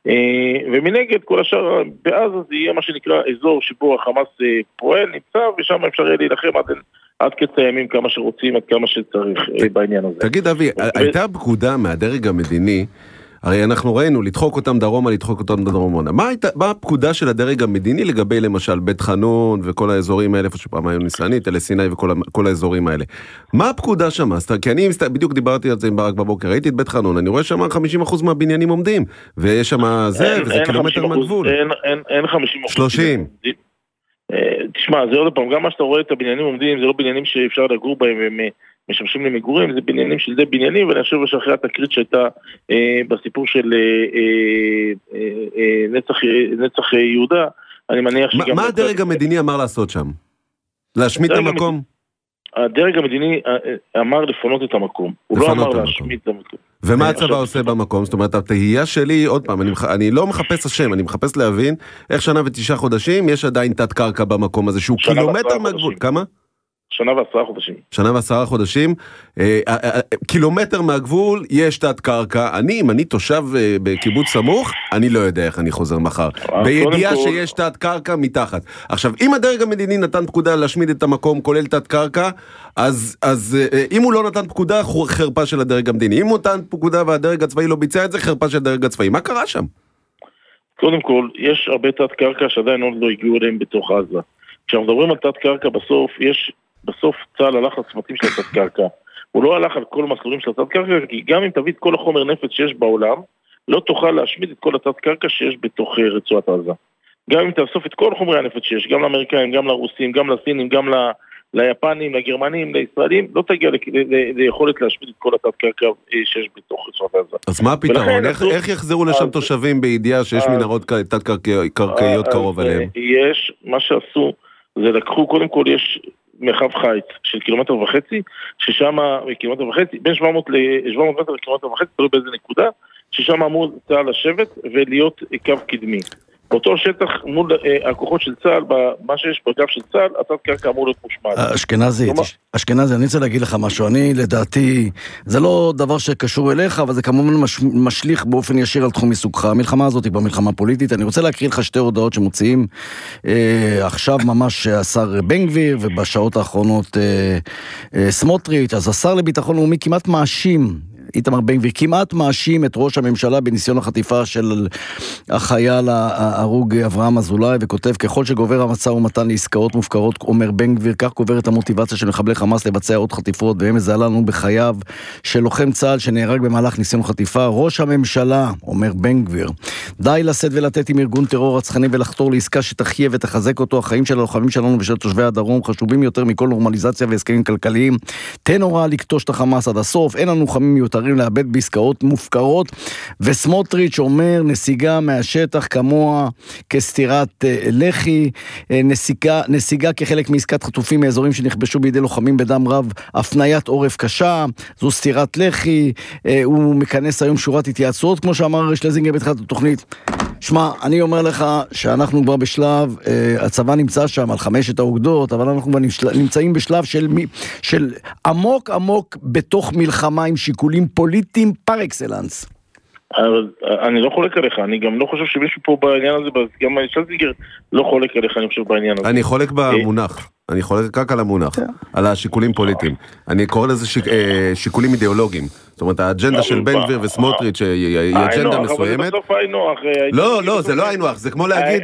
ומנגד כל השאר בעזה זה יהיה מה שנקרא אזור שבו החמאס פועל, נמצא, ושם אפשר יהיה להילחם עד קץ הימים כמה שרוצים, עד כמה שצריך בעניין הזה. תגיד אבי, הייתה פקודה מהדרג המדיני, הרי אנחנו ראינו לדחוק אותם דרומה, לדחוק אותם דרומה. מה הפקודה של הדרג המדיני לגבי למשל בית חנון וכל האזורים האלה, איפה שפעם היו ניסנית, אלה סיני וכל האזורים האלה. מה הפקודה שם? כי אני בדיוק דיברתי על זה עם ברק בבוקר, ראיתי את בית חנון, אני רואה שם 50% מהבניינים עומדים, ויש שם זה, וזה קילומטר מהגבול. אין 50%. 30. תשמע, זה עוד פעם, גם מה שאתה רואה את הבניינים עומדים, זה לא בניינים שאפשר לגור בהם והם משמשים למגורים, זה בניינים של די בניינים, ואני חושב שאחרי התקרית שהייתה בסיפור של נצח יהודה, אני מניח שגם... מה הדרג המדיני אמר לעשות שם? להשמיד את המקום? הדרג המדיני אמר לפנות את המקום, הוא לא אמר להשמיד את המקום. ומה הצבא עושה במקום? זאת אומרת, התהייה שלי, עוד פעם, אני לא מחפש השם, אני מחפש להבין איך 1 ו9 חודשים יש עדיין תת קרקע במקום הזה, שהוא קילומטר מהגבול. כמה? 1 ו10 חודשים. 1 ו10 חודשים, קילומטר מהגבול יש תת קרקע. אם אני תושב בקיבוץ סמוך, אני לא יודע איך אני חוזר מחר. בידיעה שיש תת קרקע מתחת. עכשיו, אם הדרג המדיני נתן פקודה להשמיד את המקום, כולל תת קרקע, אז אם הוא לא נתן פקודה, חרפה של הדרג המדיני. אם הוא נתן פקודה והדרג הצבאי לא ביצע את זה, חרפה של הדרג הצבאי. מה קרה שם? קודם כל, יש הרבה תת קרקע שעדיין עוד לא הגיעו אליהם בתוך עזה. כשאנחנו מדברים על תת קרקע, בסוף צה"ל הלך לצמתים של התת קרקע. הוא לא הלך על כל המסלולים של התת קרקע, כי גם אם תביא את כל החומר נפץ שיש בעולם, לא תוכל להשמיד את כל התת קרקע שיש בתוך רצועת עזה. גם אם תאסוף את כל חומרי הנפץ שיש, גם לאמריקאים, גם לרוסים, גם לסינים, גם ליפנים, לגרמנים, לישראלים, לא תגיע ליכולת להשמיד את כל התת קרקע שיש בתוך רצועת עזה. אז מה הפתרון? איך יחזרו לשם תושבים בידיעה שיש מנהרות תת קרקעיות קרוב אליהם? מה שעשו, זה לקחו, קודם כל יש מרחב חיץ של 1.5 קילומטר, ששם קילומטר וחצי, בין 700 מטר לקילומטר וחצי, תלוי באיזה נקודה, ששם אמור צה"ל לשבת ולהיות קו קדמי. באותו שטח מול הכוחות של צה"ל, מה שיש בגב של צה"ל, התת קרקע אמור להיות מושמד. אשכנזי, אני רוצה להגיד לך משהו, אני לדעתי, זה לא דבר שקשור אליך, אבל זה כמובן משליך באופן ישיר על תחום עיסוקך. המלחמה הזאת היא במלחמה פוליטית, אני רוצה להקריא לך 2 הודעות שמוציאים עכשיו ממש השר בן גביר, ובשעות האחרונות סמוטריץ', אז השר לביטחון לאומי כמעט מאשים, איתמר בן גביר כמעט מאשים את ראש הממשלה בניסיון החטיפה של החייל ההרוג אברהם אזולאי, וכותב, ככל שגובר המשא ומתן לעסקאות מופקרות, אומר בן גביר, כך גוברת המוטיבציה של מחבלי חמאס לבצע עוד חטיפות, והם מזהה לנו בחייו של לוחם צה"ל שנהרג במהלך ניסיון חטיפה. ראש הממשלה, אומר בן גביר, די לשאת ולתת עם ארגון טרור רצחני ולחתור לעסקה שתחיה ותחזק אותו. החיים של הלוחמים שלנו ושל תושבי הדרום חשובים יותר מכל נורמליזציה והסכמים כלכליים. תן הוראה לקטוש את החמאס עד הסוף, אין לנו חמים מיותרים לאבד בעסקאות מופקרות. וסמוטריץ' אומר, נסיגה מהשטח כמוה כסתירת לחי, נסיגה כחלק מעסקת חטופים מאזורים שנכבשו בידי לוחמים בדם רב, הפניית עורף קשה, זו סתירת לחי. הוא מכנס היום שורת התייעצות, כמו שאמר שלזינגר בתחילת התוכנית. שמע, אני אומר לך שאנחנו כבר בשלב, הצבא נמצא שם על 5 האוגדות, אבל אנחנו כבר נמצאים בשלב של עמוק עמוק בתוך מלחמה עם שיקולים פוליטיים פר אקסלנס. אני לא חולק עליך, אני גם לא חושב שמישהו פה בעניין הזה, גם שלזינגר לא חולק עליך, אני חושב בעניין הזה. אני חולק במונח. אני חולק רק על המונח, על השיקולים פוליטיים. אני קורא לזה שיקולים אידיאולוגיים. זאת אומרת, האג'נדה של בן גביר וסמוטריץ' היא אג'נדה מסוימת. לא, זה לא איינוח, זה כמו להגיד,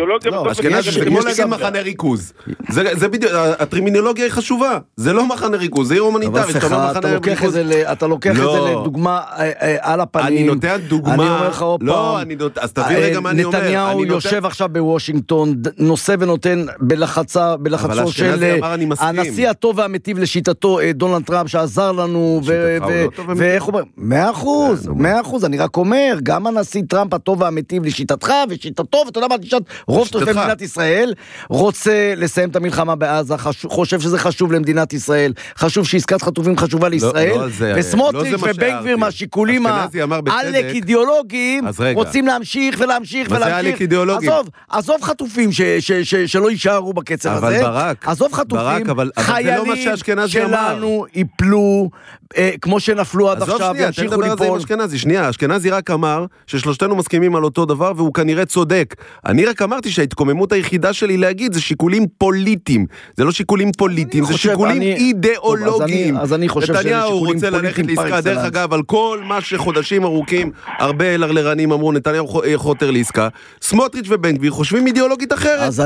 זה כמו להגיד מחנה ריכוז. זה בדיוק, הטרמינולוגיה היא חשובה. זה לא מחנה ריכוז, זה הומניטרי. אתה לוקח את זה לדוגמה על הפנים. אני נותן דוגמה. אני אומר לך עוד פעם. אז תבין רגע מה אני אומר. נתניהו יושב עכשיו בוושינגטון, נושא ונותן בלחצו של הנשיא הטוב והמטיב לשיטתו, דונלד טראמפ, שעזר לנו, ואיך אומר, 100%, אני רק אומר, גם הנשיא טראמפ הטוב והמטיב לשיטתך, ושיטתו, ואתה יודע מה, תשעת רוב תושבי מדינת ישראל, רוצה לסיים את המלחמה בעזה, חושב שזה חשוב למדינת ישראל, חשוב שעסקת חטופים חשובה לישראל, וסמוטריץ' ובן גביר מהשיקולים העלק אידיאולוגיים, רוצים להמשיך ולהמשיך ולהמשיך. עזוב חטופים שלא יישארו בקצב הזה. אבל ברק, עזוב חטופים, אבל חיילים שלנו יפלו, כמו שנפלו עד עכשיו, ימשיכו ליפול. שנייה, אשכנזי רק אמר ששלושתנו מסכימים על אותו דבר, והוא כנראה צודק. אני רק אמרתי שההתקוממות היחידה שלי להגיד, זה שיקולים פוליטיים. זה לא שיקולים פוליטיים, זה שיקולים אידיאולוגיים. אז אני חושב נתניהו רוצה ללכת לעסקה, דרך אגב, על כל מה שחודשים ארוכים, הרבה לרלרנים אמרו, נתניהו חותר לעסקה. סמוטריץ' ובן גביר חושבים אידיאולוגית אחרת. אז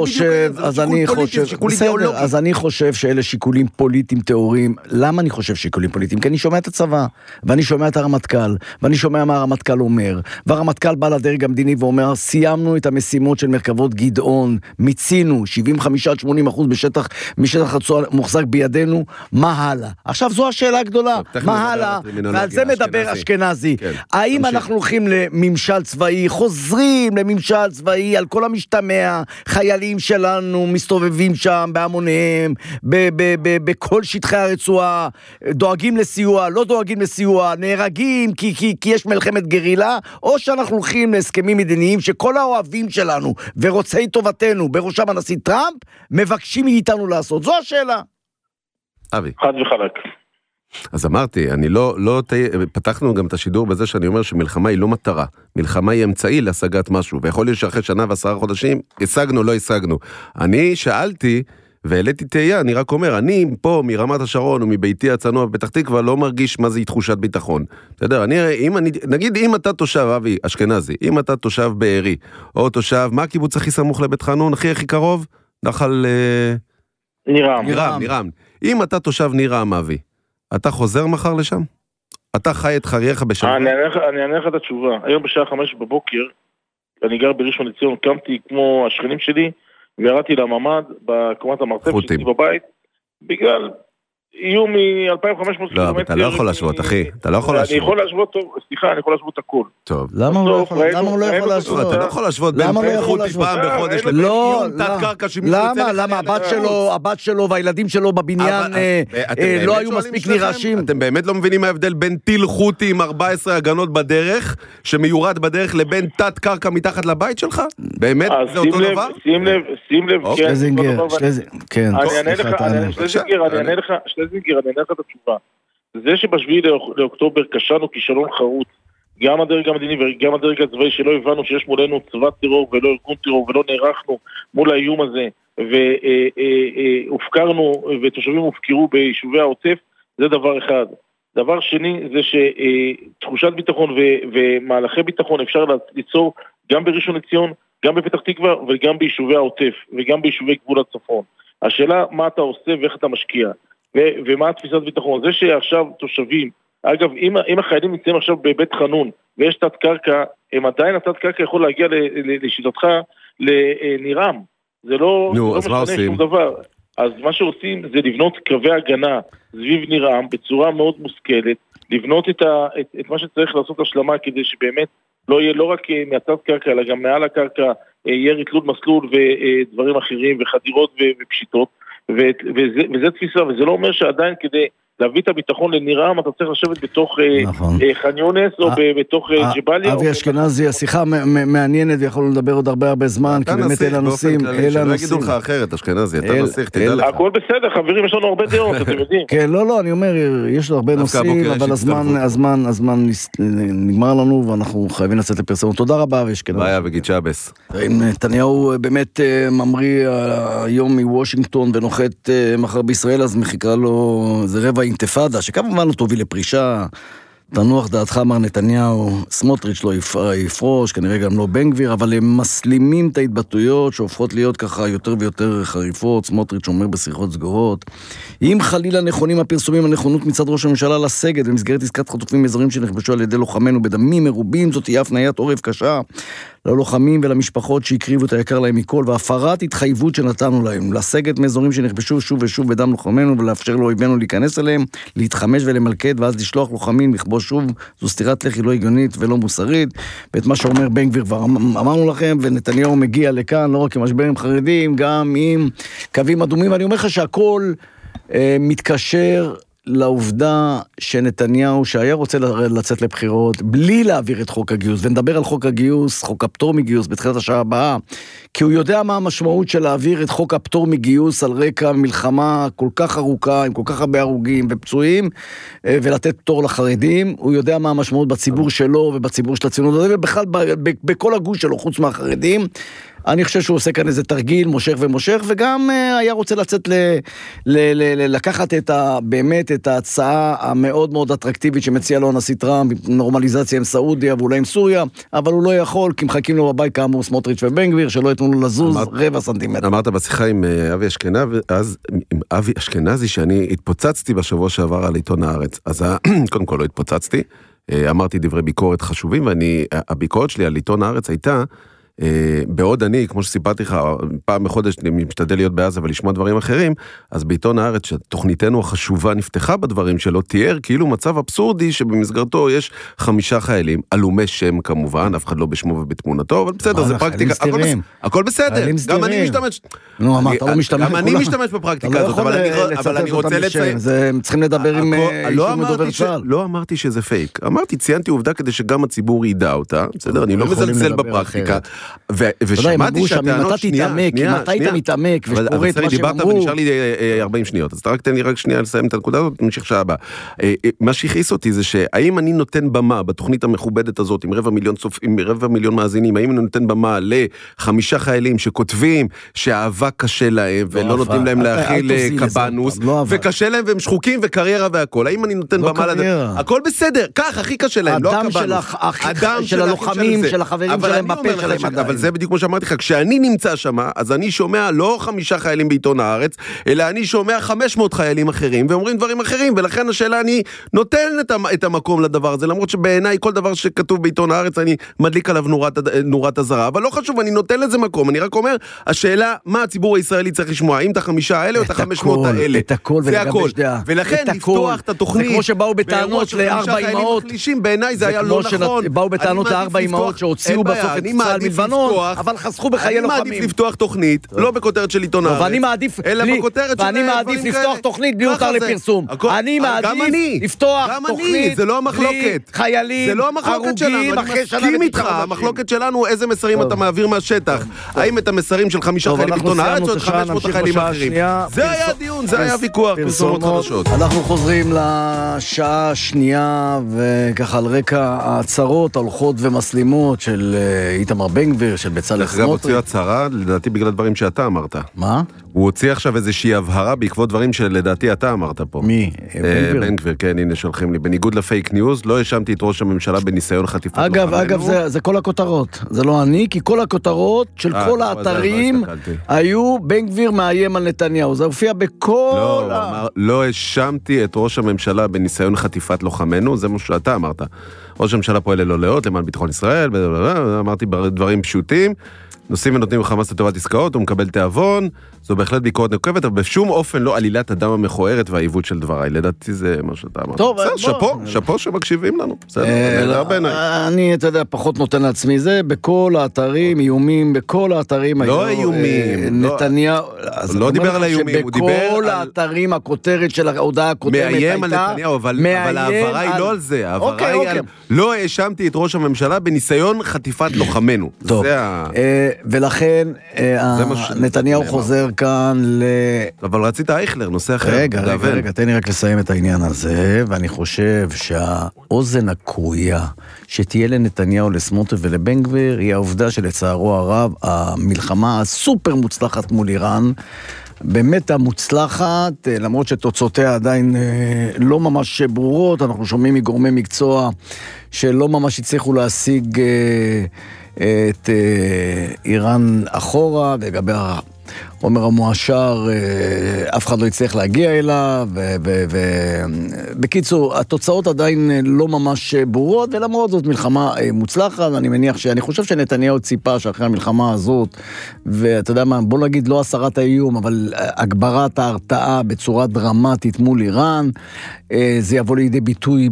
אני חושב שאלה שיקולים פוליטיים תיאוריים. למה אני חושב שיקולים פוליטיים? כי אני שומע את הצבא, ואני שומע את הרמטכ"ל, ואני שומע מה הרמטכ"ל אומר, והרמטכ"ל בא לדרג המדיני ואומר, סיימנו את המשימות של מרכבות גדעון, מיצינו 75-80% משטח רצועה מוחזק בידינו, מה הלאה? עכשיו זו השאלה הגדולה, מה הלאה? ועל זה מדבר אשכנזי. האם אנחנו הולכים לממשל צבאי, חוזרים לממשל צבאי על כל המשתמע, חיילים שלנו מסתובבים שם בהמוניהם, בכל שטחי הרצועה, דואגים לסיוע, לא דואגים לסיוע, נהרגים כי יש מלחמת גרילה, או שאנחנו הולכים להסכמים מדיניים שכל האוהבים שלנו ורוצי טובתנו, בראשם הנשיא טראמפ, מבקשים מאיתנו לעשות. זו השאלה. אבי. חד וחלק. אז אמרתי, פתחנו גם את השידור בזה שאני אומר שמלחמה היא לא מטרה, מלחמה היא אמצעי להשגת משהו, ויכול להיות שאחרי שנה ו10 חודשים, השגנו, לא השגנו. אני שאלתי, והעליתי תהייה, אני רק אומר, אני פה מרמת השרון ומביתי הצנוע בפתח תקווה, לא מרגיש מה זה תחושת ביטחון. בסדר, נגיד אם אתה תושב, אבי אשכנזי, אם אתה תושב בארי, או תושב, מה הקיבוץ הכי סמוך לבית חנון, הכי קרוב? נחל... נירם. אם אתה תושב נירם, אבי, אתה חוזר מחר לשם? אתה חי את חייך בשבוע? אני אענה לך את התשובה. היום בשעה 5 בבוקר, אני גר בראשון לציון, קמתי כמו השכנים שלי, וירדתי לממ"ד בקומת המרתף שלי בבית, בגלל איום מ-2500 קילומטר. לא, אתה לא יכול להשוות, אחי. אתה לא יכול להשוות. אני יכול להשוות, סליחה, אני יכול להשוות הכל. טוב. למה הוא לא יכול להשוות? אתה לא יכול להשוות בין חוטי פעם בחודש לבין איום תת קרקע למה? הבת שלו והילדים שלו בבניין לא היו מספיק נרעשים. אתם באמת לא מבינים מה ההבדל בין טיל חוטי עם 14 הגנות בדרך, שמיורד בדרך, לבין תת קרקע מתחת לבית שלך? באמת זה אותו דבר? שים לב, כן. שלזינגר, אני אענה לך את התשובה. זה שבשביעי לאוקטובר קשנו כישלון חרוץ, גם הדרג המדיני וגם הדרג הצבאי, שלא הבנו שיש מולנו צבא טרור ולא ארגון טרור ולא נערכנו מול האיום הזה, והופקרנו ותושבים הופקרו ביישובי העוטף, זה דבר אחד. דבר שני זה שתחושת ביטחון ומהלכי ביטחון אפשר ליצור גם בראשון לציון, גם בפתח תקווה וגם ביישובי העוטף וגם ביישובי גבול הצפון. השאלה מה אתה עושה ואיך אתה משקיע ומה התפיסת ביטחון. זה שעכשיו תושבים, אגב, אם החיילים נמצאים עכשיו בבית חנון ויש תת קרקע, הם עדיין התת קרקע יכול להגיע לשיטתך לנירם. זה לא משנה שום דבר. אז מה שעושים זה לבנות קווי הגנה סביב נירם בצורה מאוד מושכלת, לבנות את מה שצריך לעשות השלמה כדי שבאמת לא יהיה לא רק מהתת קרקע אלא גם מעל הקרקע ירי תלול מסלול ודברים אחרים וחדירות ופשיטות, וזה תפיסה, וזה לא אומר שעדיין כדי להביא את הביטחון לנירם אתה צריך לשבת בתוך ח'אן יונס או בתוך ג'באליה. אבי אשכנזי, השיחה מעניינת ויכולנו לדבר עוד הרבה זמן, כי באמת אלה הנושאים. שלא יגידו לך אחרת אשכנזי, אתה נסיך, תדע לך. הכל בסדר חברים, יש לנו הרבה דעות, אתם יודעים. כן, לא, אני אומר, יש לו הרבה נושאים, אבל הזמן נגמר לנו ואנחנו חייבים לצאת לפרסום. תודה רבה אבי אשכנזי. ביי וגיד שבס. נתניהו באמת ממריא היום מוושינגטון ונוחת מחר בישראל, אז מחיקה לו, זה רבע אינתיפאדה, שכמובן לא תוביל לפרישה, תנוח דעתך מר נתניהו, סמוטריץ' לא יפרוש, כנראה גם לא בן גביר, אבל הם מסלימים את ההתבטאויות שהופכות להיות ככה יותר ויותר חריפות. סמוטריץ' אומר בשיחות סגורות, אם חלילה נכונים הפרסומים הנכונות מצד ראש הממשלה לסגת במסגרת עסקת חטופים מאזורים שנכבשו על ידי לוחמינו בדמים מרובים, זאת תהיה הפניית עורף קשה ללוחמים ולמשפחות שהקריבו את היקר להם מכל, והפרת התחייבות שנתנו להם לסגת מאזורים שנכבשו שוב ושוב בדם לוחמינו ולאפשר לאויבינו להיכנס אליהם, להתחמש ולמלכד ואז לשלוח לוחמים לכבוש שוב, זו סתירת לחי לא הגיונית ולא מוסרית. ואת מה שאומר בן גביר כבר אמרנו לכם, ונתניהו מגיע לכאן לא רק עם משברים חרדים, גם עם קווים אדומים, ואני אומר לך שהכל מתקשר לעובדה שנתניהו, שהיה רוצה לצאת לבחירות, בלי להעביר את חוק הגיוס, ונדבר על חוק הגיוס, חוק הפטור מגיוס, בתחילת השעה הבאה, כי הוא יודע מה המשמעות של להעביר את חוק הפטור מגיוס על רקע מלחמה כל כך ארוכה, עם כל כך הרבה הרוגים ופצועים, ולתת פטור לחרדים, הוא יודע מה המשמעות בציבור שלו, ובציבור של הציונות, ובכלל בכל הגוש שלו, חוץ מהחרדים. אני חושב שהוא עושה כאן איזה תרגיל, מושך ומושך, וגם היה רוצה לצאת לקחת באמת את ההצעה המאוד מאוד אטרקטיבית שמציע לו הנשיא טראמפ, נורמליזציה עם סעודיה ואולי עם סוריה, אבל הוא לא יכול, כי מחכים לו בבית כאמור סמוטריץ' ובן גביר, שלא יתנו לו לזוז רבע סנטימטר. אמרת בשיחה עם אבי אשכנזי, שאני התפוצצתי בשבוע שעבר על עיתון הארץ, אז קודם כל לא התפוצצתי, אמרתי דברי ביקורת חשובים, והביקורת שלי על עיתון הארץ הייתה, בעוד אני, כמו שסיפרתי לך, פעם בחודש אני משתדל להיות בעזה ולשמוע דברים אחרים, אז בעיתון הארץ שתוכניתנו החשובה נפתחה בדברים שלו, תיאר כאילו מצב אבסורדי שבמסגרתו יש 5 חיילים, עלומי שם כמובן, אף אחד לא בשמו ובתמונתו, אבל בסדר, זה פרקטיקה, הכל בסדר, גם אני משתמש, גם אני משתמש בפרקטיקה הזאת, אבל אני רוצה לציין, צריכים לדבר עם אישור מדובר צה"ל. לא אמרתי שזה פייק, ציינתי עובדה כדי שגם הציבור ידע אותה, בסדר, אני לא מזלזל בפרקטיקה. ושמעתי שהטענות, אם אתה היית מתעמק וקורא את מה שהם אמרו, נשאר לי 40 שניות, אז רק תן לי רק שנייה לסיים את הנקודה הזאת, נמשיך שעה הבאה. מה שהכעיס אותי זה שהאם אני נותן במה בתוכנית המכובדת הזאת, עם 250,000 מאזינים, האם אני נותן במה ל5 חיילים שכותבים שהאהבה קשה להם, ולא נותנים להם להכיל קבנוס, וקשה להם והם שחוקים וקריירה והכל, האם אני נותן במה לזה? הכל בסדר, כך הכי קשה להם, לא הקבנוס. הדם של הלוחמים, של החברים שלהם בפה שלהם. אבל זה בדיוק כמו שאמרתי לך, כשאני נמצא שם, אז אני שומע לא 5 חיילים בעיתון הארץ, אלא אני שומע 500 חיילים אחרים, ואומרים דברים אחרים, ולכן השאלה, אני נותן את המקום לדבר הזה, למרות שבעיניי כל דבר שכתוב בעיתון הארץ, אני מדליק עליו נורת הזרה, אבל לא חשוב, אני נותן לזה מקום, אני רק אומר, השאלה, מה הציבור הישראלי צריך לשמוע, האם את 5 האלה או את 500 האלה? את הכל ולגבש דעה. ולכן לפתוח את התוכנית, זה כמו שבאו בטענות ל4 אימהות, בעיניי זה היה לא נכון. באו בטענות ל4 אימהות שהוציאו בסוף את צה"ל מלבנון, אבל חסכו בחיי לוחמים. אני מעדיף לפתוח תוכנית, לא בכותרת של עיתון הארץ, ואני מעדיף לפתוח תוכנית בלי הותר לפרסום. אני מעדיף לפתוח תוכנית זה לא המחלוקת. חיילים, זה לא המחלוקת שלנו, אני מסכים איתך, המחלוקת שלנו, איזה מסרים אתה מעביר מהשטח. האם את המסרים של 5 חיילים בעיתון הארץ, או את 500 החיילים האחרים. זה היה דיון, זה היה ויכוח, פרסומות חדשות. אנחנו חוזרים לשעה השנייה, וככה על רקע ההצהרות הולכות ומסלימות של איתמר בן גביר, של בצלאל סמוטריץ'. הוא הוציא הצהרה, לדעתי בגלל דברים שאתה אמרת. מה? הוא הוציא עכשיו איזושהי הבהרה בעקבות דברים שלדעתי אתה אמרת פה. מי? בן גביר, כן, הנה שולחים לי. בניגוד לפייק ניוז, לא האשמתי את ראש הממשלה בניסיון חטיפת לוחמינו. אגב, זה כל הכותרות. זה לא אני, כי כל הכותרות של כל האתרים היו בן גביר מאיים על נתניהו. זה הופיע בכל... לא האשמתי את ראש הממשלה בניסיון חטיפת לוחמינו, זה מה שאתה אמרת. ראש הממשלה פועל ללא לאות, למען ביטחון ישראל, אמרתי דברים פשוטים, נושאים ונותנים לחמאס לטובת עסקאות, הוא מקבל תיאבון, זו בהחלט ביקורת נוקבת, אבל בשום אופן לא עלילת הדם המכוערת והעיוות של דבריי. לדעתי זה מה שאתה אמרת. טוב, שפו שמקשיבים לנו. אני, אתה יודע, פחות נותן לעצמי זה, בכל האתרים, איומים, בכל האתרים. לא איומים. נתניהו, לא דיבר על האיומים, הוא דיבר על... שבכל האתרים הכותרת של ההודעה הקודמת הייתה... מאיים על נתניהו, אבל העברה היא לא על זה. העברה היא על... לא האשמתי את ראש הממשלה בניסיון חטיפת לוחמינו. טוב, ולכן נתניהו חוזר כאן אבל רצית אייכלר, נושא אחר. רגע, תן לי רק לסיים את העניין הזה, ואני חושב שהאוזן הקרויה שתהיה לנתניהו, לסמוטריץ' ולבן גביר, היא העובדה שלצערו הרב, המלחמה הסופר מוצלחת מול איראן, באמת המוצלחת, למרות שתוצאותיה עדיין לא ממש ברורות, אנחנו שומעים מגורמי מקצוע שלא ממש הצליחו להשיג את איראן אחורה, לגבי החומר המואשר, אף אחד לא יצליח להגיע אליו, בקיצור, התוצאות עדיין לא ממש ברורות, ולמרות זאת מלחמה מוצלחת, אני חושב שנתניהו ציפה שאחרי המלחמה הזאת, ואתה יודע מה, בוא נגיד לא הסרת האיום, אבל הגברת ההרתעה בצורה דרמטית מול איראן, זה יבוא לידי ביטוי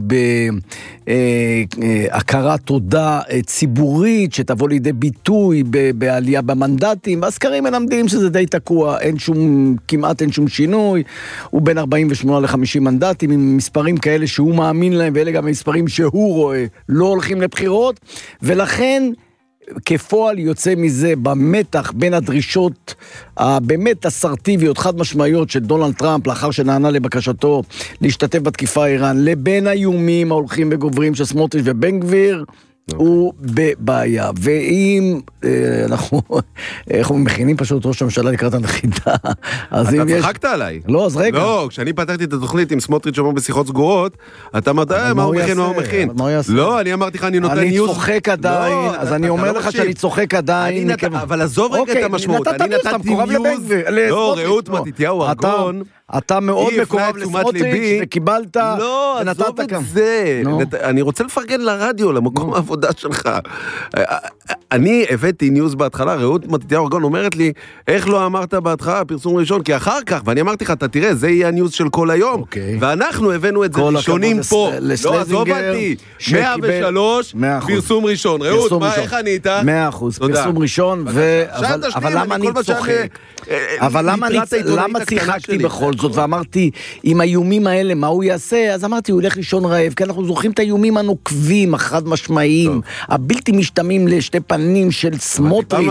בהכרת תודה ציבורית, שתבוא לידי ביטוי בעלייה במנדטים, והסקרים מלמדים שזה די תקוע. תקוע, כמעט אין שום שינוי, הוא בין 48 ל-50 מנדטים, עם מספרים כאלה שהוא מאמין להם, ואלה גם מספרים שהוא רואה, לא הולכים לבחירות, ולכן כפועל יוצא מזה במתח בין הדרישות הבאמת אסרטיביות, חד משמעיות של דונלד טראמפ לאחר שנענה לבקשתו להשתתף בתקיפה האיראן, לבין האיומים ההולכים וגוברים של סמוטריץ' ובן גביר, הוא בבעיה. ואם אנחנו מכינים פשוט ראש הממשלה לקראת הנחיתה, אז אתה צחקת עליי. לא, אז רגע. לא, כשאני פתחתי את התוכנית עם סמוטריץ' אומר בשיחות סגורות, אתה אמרת, מה הוא מכין? לא, אני אמרתי לך, אני נותן ניוז. אני צוחק עדיין, אז אני אומר לך שאני צוחק עדיין. אבל עזוב רגע את המשמעות, אני נתתי ניוז. לא, רעות מתתיהו ארגון. אתה מאוד מקורב לסמוטריץ' וקיבלת... לא, עזוב את זה. אני רוצה לפרגן לרדיו, למקום העבודה שלך. אני הבאתי ניוז בהתחלה, רעות מתתיהו ארגון אומרת לי, איך לא אמרת בהתחלה פרסום ראשון? כי אחר כך, ואני אמרתי לך, אתה תראה, זה יהיה הניוז של כל היום. ואנחנו הבאנו את זה ראשונים פה. לא, עזוב אותי. 103, פרסום ראשון. רעות, איך ענית? 100%, פרסום ראשון, אבל למה אני צוחק? אבל למה שיחקתי בכל זאת, ואמרתי, עם האיומים האלה, מה הוא יעשה? אז אמרתי, הוא ילך לישון רעב, כי אנחנו זוכרים את האיומים הנוקבים, החד משמעיים, הבלתי משתמים לשתי פנים של סמוטריץ',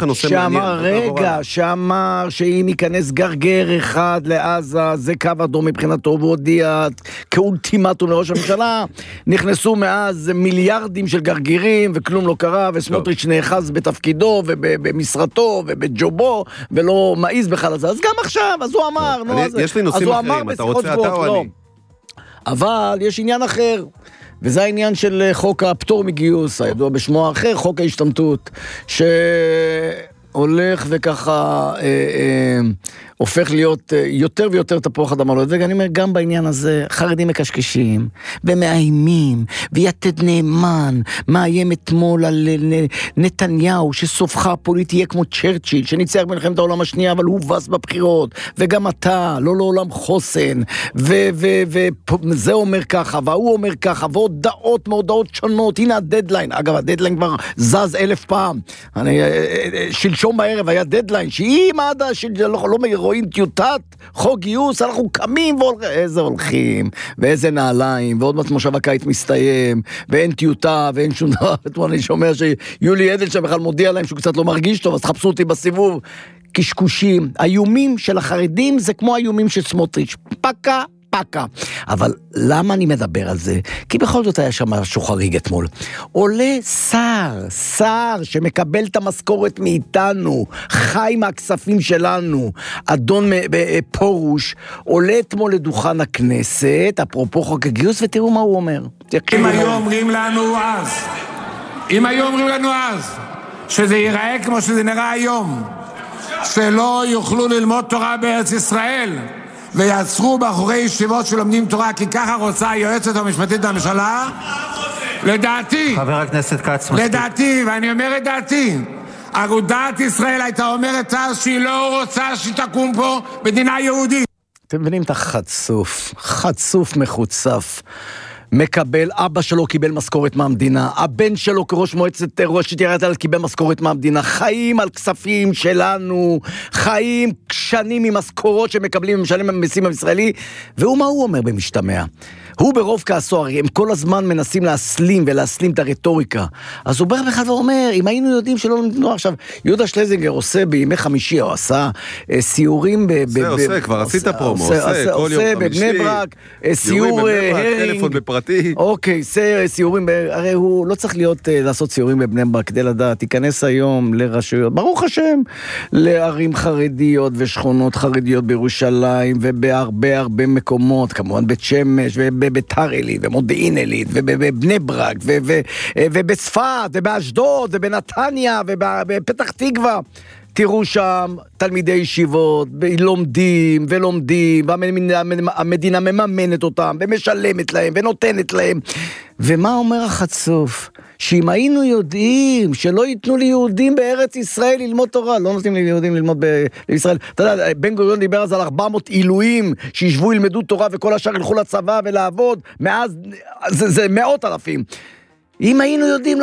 שאמר שאם ייכנס גרגר אחד לעזה, זה קו אדום מבחינתו, והוא הודיע כאולטימטום לראש הממשלה, נכנסו מאז מיליארדים של גרגירים, וכלום לא קרה, וסמוטריץ' נאחז בתפקידו, ובמשרתו, ובג'ובו, ולא מעיז בכלל על זה. אז גם עכשיו, אז הוא אמר, יש לי נושאים אחרים, אתה רוצה אתה או אני? אבל יש עניין אחר, וזה העניין של חוק הפטור מגיוס, הידוע בשמו האחר, חוק ההשתמטות, שהולך וככה הופך להיות יותר ויותר תפוח אדמה. ואני אומר, גם בעניין הזה, חרדים מקשקשים, ומאיימים, ויתד נאמן, מאיים אתמול על נתניהו, שסופך הפוליטי יהיה כמו צ'רצ'יל, שניצח במלחמת העולם השנייה, אבל הוא בס בבחירות, וגם אתה, לא לעולם חוסן, וזה אומר ככה, והוא אומר ככה, והודעות מהודעות שונות, הנה הדדליין, אגב, הדדליין כבר זז 1000 פעם, שלשום בערב היה דדליין, שאם עד לא רואים טיוטת חוק גיוס, אנחנו קמים ואיזה הולכים, ואיזה נעליים, ועוד מעט מושב הקיץ מסתיים, ואין טיוטה, ואין שום דבר. אתמול אני שומע שיולי אדלשטיין בכלל מודיע להם שהוא קצת לא מרגיש טוב, אז תחפשו אותי בסיבוב. קשקושים. האיומים של החרדים זה כמו האיומים של סמוטריץ'. פקה. אבל למה אני מדבר על זה? כי בכל זאת היה שם משהו חריג אתמול. עולה שר שמקבל את המשכורת מאיתנו, חי מהכספים שלנו, אדון פורוש, עולה אתמול לדוכן הכנסת, אפרופו חוק הגיוס, ותראו מה הוא אומר. אם היו אומרים לנו אז, שזה ייראה כמו שזה נראה היום, שלא יוכלו ללמוד תורה בארץ ישראל, ויעצרו בחורי ישיבות שלומדים תורה, כי ככה רוצה היועצת המשפטית לממשלה, לדעתי, חבר הכנסת כץ, לדעתי, ואני אומר את דעתי, אגודת ישראל הייתה אומרת אז שהיא לא רוצה שתקום פה מדינה יהודית. אתם מבינים את חצוף מחוצף. מקבל, אבא שלו קיבל משכורת מהמדינה, הבן שלו כראש מועצת ראש עיריית אילת קיבל משכורת מהמדינה, חיים על כספים שלנו, חיים שנים ממשכורות שמקבלים ומשלמים המסים הישראלי, והוא מה הוא אומר במשתמע? הוא ברוב כעסו, הרי הם כל הזמן מנסים להסלים את הרטוריקה, אז הוא בערך אחד ואומר, אם היינו יודעים שלא נתנו עכשיו, יהודה שלזינגר עושה בימי חמישי, או עשה סיורים עושה, כבר עשית פרומו, עושה כל יום חמישי, בבני ברק, סיור הרינג, טלפון בפרטי. אוקיי, סיורים, הרי הוא לא צריך לעשות סיורים בבני ברק, כדי לדעת, תיכנס היום לרשויות, ברוך השם, לערים חרדיות ושכונות חרדיות בירושלים, ובהרבה מקומות, כמובן בית שמש, בביתר עילית, ומודיעין עילית, ובבני ברק, ובצפת, ובאשדוד, ובנתניה, ובפתח תקווה. תראו שם תלמידי ישיבות, לומדים, והמדינה מממנת אותם, ומשלמת להם, ונותנת להם. ומה אומר החצוף? שאם היינו יודעים שלא ייתנו ליהודים בארץ ישראל ללמוד תורה, לא נותנים ליהודים ללמוד בישראל. אתה יודע, בן גוריון דיבר אז על 400 עילויים שישבו ילמדו תורה וכל השאר ילכו לצבא ולעבוד, מאז זה 100,000. אם היינו יודעים,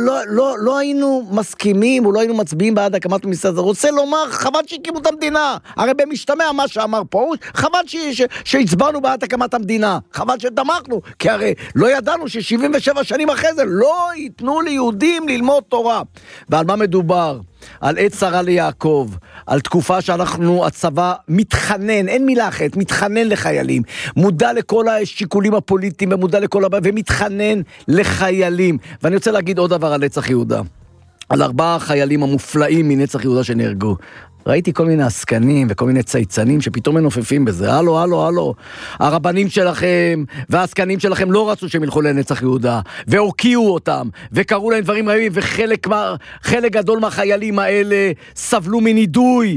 לא היינו מסכימים, או לא היינו מצביעים בעד הקמת המשרד. רוצה לומר, חבל שהקימו את המדינה. הרי במשתמע מה שאמר פה, חבל שהצבענו בעד הקמת המדינה. חבל שתמכנו, כי הרי לא ידענו ש77 שנים אחרי זה לא ייתנו ליהודים ללמוד תורה. ועל מה מדובר? על עת צרה ליעקב, על תקופה שאנחנו, הצבא מתחנן, אין מילה אחרת, מתחנן לחיילים, מודע לכל השיקולים הפוליטיים, ומודע לכל ומתחנן לחיילים. ואני רוצה להגיד עוד דבר על נצח יהודה, על 4 חיילים המופלאים מנצח יהודה שנהרגו. ראיתי כל מיני עסקנים וכל מיני צייצנים שפתאום מנופפים בזה. הלו, הרבנים שלכם והעסקנים שלכם לא רצו שהם ילכו לנצח יהודה, והוקיעו אותם, וקראו להם דברים רעים, וחלק גדול מהחיילים האלה סבלו מנידוי,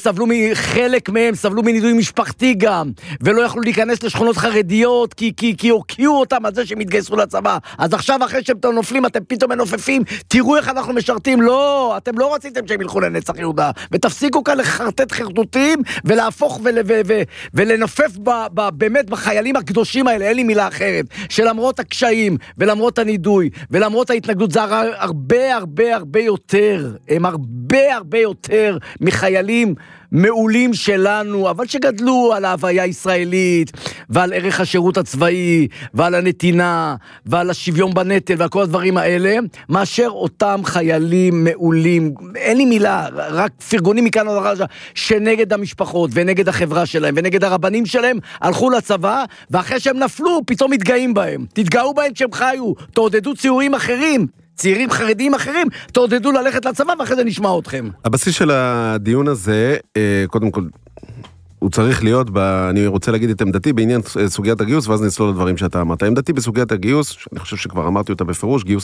חלק מהם סבלו מנידוי משפחתי גם, ולא יכלו להיכנס לשכונות חרדיות, כי הוקיעו אותם על זה שהם התגייסו לצבא. אז עכשיו אחרי שאתם נופלים, אתם פתאום מנופפים, תראו איך אנחנו משרתים. לא, אתם לא רציתם שהם ילכו לנצח יהודה, ותפסיקו כאן לחרטט חרטוטים, ולהפוך ולנופף באמת בחיילים הקדושים האלה, אין לי מילה אחרת, שלמרות הקשיים, ולמרות הנידוי, ולמרות ההתנגדות, זה הרבה יותר, הם הרבה יותר מחיילים מעולים שלנו, אבל שגדלו על ההוויה הישראלית, ועל ערך השירות הצבאי, ועל הנתינה, ועל השוויון בנטל, ועל כל הדברים האלה, מאשר אותם חיילים מעולים, אין לי מילה, רק פרגונים מכאן עוד אחר, שנגד המשפחות, ונגד החברה שלהם, ונגד הרבנים שלהם, הלכו לצבא, ואחרי שהם נפלו, פתאום מתגאים בהם. תתגאו בהם שהם חיו, תעודדו ציורים אחרים, צעירים חרדיים אחרים, תעודדו ללכת לצבא, ואחרי זה נשמע אתכם. הבסיס של הדיון הזה, קודם כל, הוא צריך להיות, אני רוצה להגיד את עמדתי בעניין סוגיית הגיוס, ואז נצלול לדברים שאתה אמרת. עמדתי בסוגיית הגיוס, אני חושב שכבר אמרתי אותה בפירוש, גיוס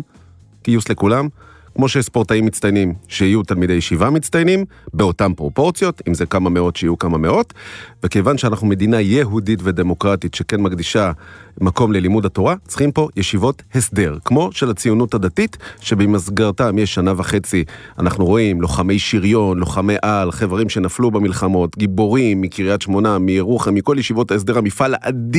לכולם, כמו שיש ספורטאים מצטיינים, שיהיו תלמידי ישיבה מצטיינים, באותם פרופורציות, אם זה כמה מאות, שיהיו כמה מאות, וכיוון שאנחנו מדינה יהודית ודמוקרטית, שכן מקדישה מקום ללימוד התורה, צריכים פה ישיבות הסדר, כמו של הציונות הדתית, שבמסגרתם יש 1.5 שנה, אנחנו רואים לוחמי שריון, לוחמי על, חברים שנפלו במלחמות, גיבורים מקריית שמונה, מירוחם, מכל ישיבות ההסדר, המפעל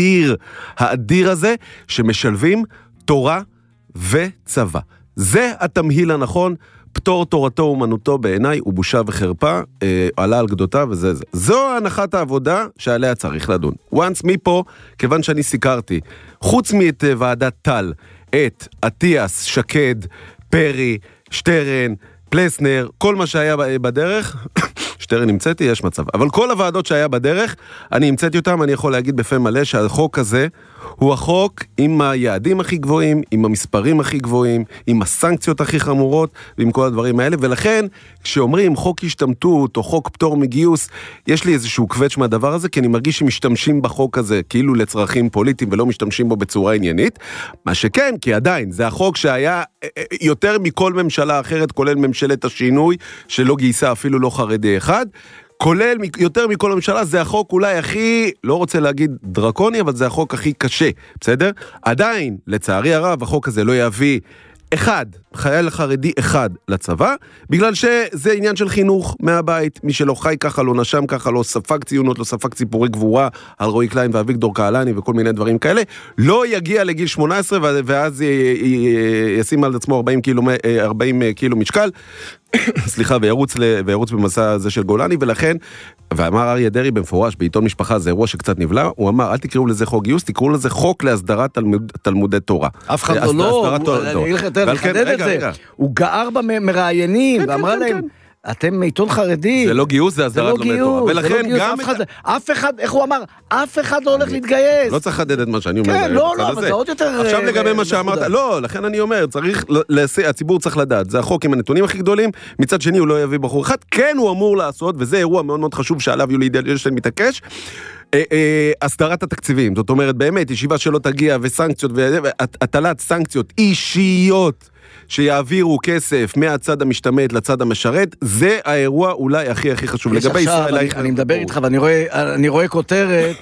האדיר הזה, שמשלבים תורה וצבא. זה התמהיל הנכון, פטור תורתו אומנותו בעיניי הוא בושה וחרפה, עלה על גדותיו וזה. זו הנחת העבודה שעליה צריך לדון. once מפה, כיוון שאני סיקרתי, חוץ מאת ועדת טל, את אטיאס, שקד, פרי, שטרן, פלסנר, כל מה שהיה בדרך, שטרן נמצאתי, יש מצב. אבל כל הוועדות שהיה בדרך, אני המצאתי אותם, אני יכול להגיד בפה מלא שהחוק הזה הוא החוק עם היעדים הכי גבוהים, עם המספרים הכי גבוהים, עם הסנקציות הכי חמורות, ועם כל הדברים האלה, ולכן, כשאומרים חוק השתמטות או חוק פטור מגיוס, יש לי איזשהו קווץ' מהדבר הזה, כי אני מרגיש שמשתמשים בחוק הזה כאילו לצרכים פוליטיים, ולא משתמשים בו בצורה עניינית, מה שכן, כי עדיין, זה החוק שהיה יותר מכל ממשלה אחרת, כולל ממשלת השינוי, שלא גייסה אפילו לא חרדי אחד, כולל יותר מכל הממשלה, זה החוק אולי הכי, לא רוצה להגיד דרקוני, אבל זה החוק הכי קשה, בסדר? עדיין, לצערי הרב, החוק הזה לא יביא חייל חרדי אחד לצבא, בגלל שזה עניין של חינוך מהבית, מי שלא חי ככה, לא נשם ככה, לא ספק ציונות, לא ספק ציפורי גבורה, על רועי קליין ואביגדור קהלני וכל מיני דברים כאלה, לא יגיע לגיל 18 ואז ישים על עצמו 40 קילו משקל, סליחה, וירוץ במסע הזה של גולני, ולכן, ואמר אריה דרעי במפורש, בעיתון משפחה, זה אירוע שקצת נבלע, הוא אמר, אל תקראו לזה חוק גיוס, תקראו לזה חוק להסדרת תלמודי תורה. אף אחד לא, אני אלך יותר לחדד את זה, הוא גאר במראיינים, ואמרה להם, אתם מעיתון חרדי. זה לא גיוס, זה הסדרת תלמודי תורה. ולכן גם... אף אחד, איך הוא אמר, אף אחד לא הולך להתגייס. לא צריך לחדד את מה שאני אומר. כן, לא, אבל זה עוד יותר... עכשיו לגבי מה שאמרת, לא, לכן אני אומר, הציבור צריך לדעת, זה החוק עם הנתונים הכי גדולים, מצד שני הוא לא יביא בחור אחד, כן הוא אמור לעשות, וזה אירוע מאוד מאוד חשוב שעליו יולי אדלשטיין מתעקש, הסדרת התקציבים, זאת אומרת באמת, ישיבה שלא תגיע וסנקציות, והטלת סנקציות אישיות, שיעבירו כסף מהצד המשתמט לצד המשרת, זה האירוע אולי הכי חשוב. לגבי ישראל... אני מדבר איתך ואני רואה כותרת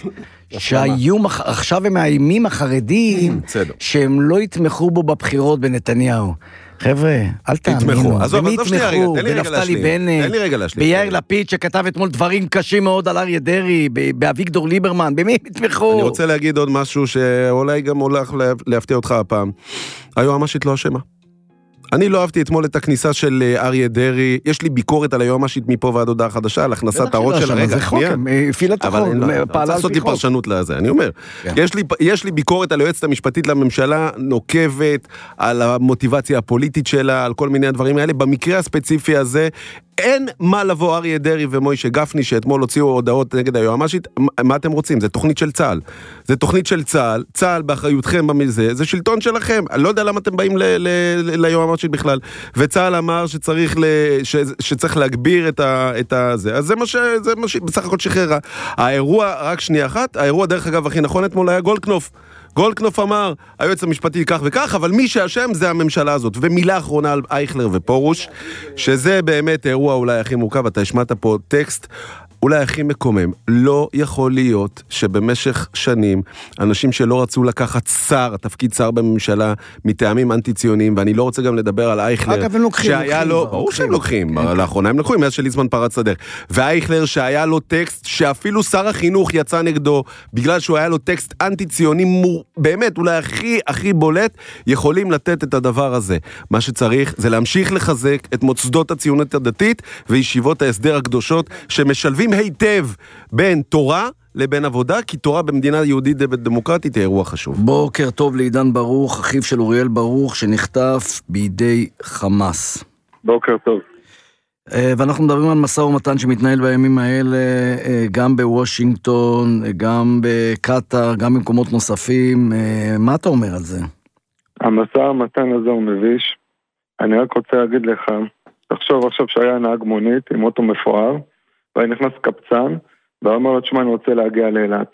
עכשיו הם מאיימים החרדים שהם לא יתמכו בו בבחירות בנתניהו. חבר'ה, אל תאמינו. במי יתמכו? בנפתלי בנט, ביאיר לפיד שכתב אתמול דברים קשים מאוד על אריה דרעי, באביגדור ליברמן, במי יתמכו? אני רוצה להגיד עוד משהו שאולי גם הולך להפתיע אותך הפעם. היועמ"שית לא אשמה. אני לא אהבתי אתמול את הכניסה של אריה דרי, יש לי ביקורת על היועמ"שית מפה ועד הודעה חדשה, על הכנסת הראש של רגע, שנייה. הפעילה את החוק, פעלה צריך לעשות לי פרשנות לזה, אני אומר. יש לי ביקורת על היועצת המשפטית לממשלה, נוקבת, על המוטיבציה הפוליטית שלה, על כל מיני הדברים האלה. במקרה הספציפי הזה, אין מה לבוא אריה דרי ומוישה גפני, שאתמול הוציאו הודעות נגד היועמ"שית. מה אתם רוצים? זה תוכנית של צה"ל. זה תוכנית של צה"ל, צה"ל באחריותכם במזה, זה שלטון שלכם. אני לא יודע למה אתם באים ליועמ"שית בכלל. וצה"ל אמר שצריך להגביר את זה. אז זה מה שבסך הכל שחררה. האירוע, רק שנייה אחת, האירוע דרך אגב הכי נכון אתמול היה גולדקנופ. גולדקנופ אמר, היועץ המשפטי כך וכך, אבל מי שאשם זה הממשלה הזאת. ומילה אחרונה על אייכלר ופורוש, שזה באמת אירוע אולי הכי מורכב, אתה השמעת פה טקסט, אולי הכי מקומם. לא יכול להיות שבמשך שנים, אנשים שלא רצו לקחת שר, תפקיד שר בממשלה, מטעמים אנטי-ציוניים, ואני לא רוצה גם לדבר על אייכלר, אגב, הם לוקחים, שהיה לו, ברור שהם לוקחים, לאחרונה הם לקחו, מאז שליצמן פרץ הדרך, ואייכלר שהיה לו טקסט, שאפילו שר החינוך יצא נגדו, בגלל שהוא היה לו טקסט אנטי-ציוני, באמת, אולי הכי בולט, יכולים לתת את הדבר הזה. מה שצריך זה להמשיך לחזק את מוסדות הציונות הדתית, וישיבות ההסדר הקדושות, שמשלבים היטב בין תורה לבין עבודה, כי תורה במדינה יהודית ודמוקרטית היא אירוע חשוב. בוקר טוב לעידן ברוך, אחיו של אוריאל ברוך, שנחטף בידי חמאס. בוקר טוב. ואנחנו מדברים על משא ומתן שמתנהל בימים האלה, גם בוושינגטון, גם בקטר, גם במקומות נוספים. מה אתה אומר על זה? המשא ומתן הזה הוא מביש. אני רק רוצה להגיד לך, תחשוב עכשיו שהיה נהג מונית עם אוטו מפואר, והיא נכנס קפצן, והוא אומר לו, תשמע, אני רוצה להגיע לאילת.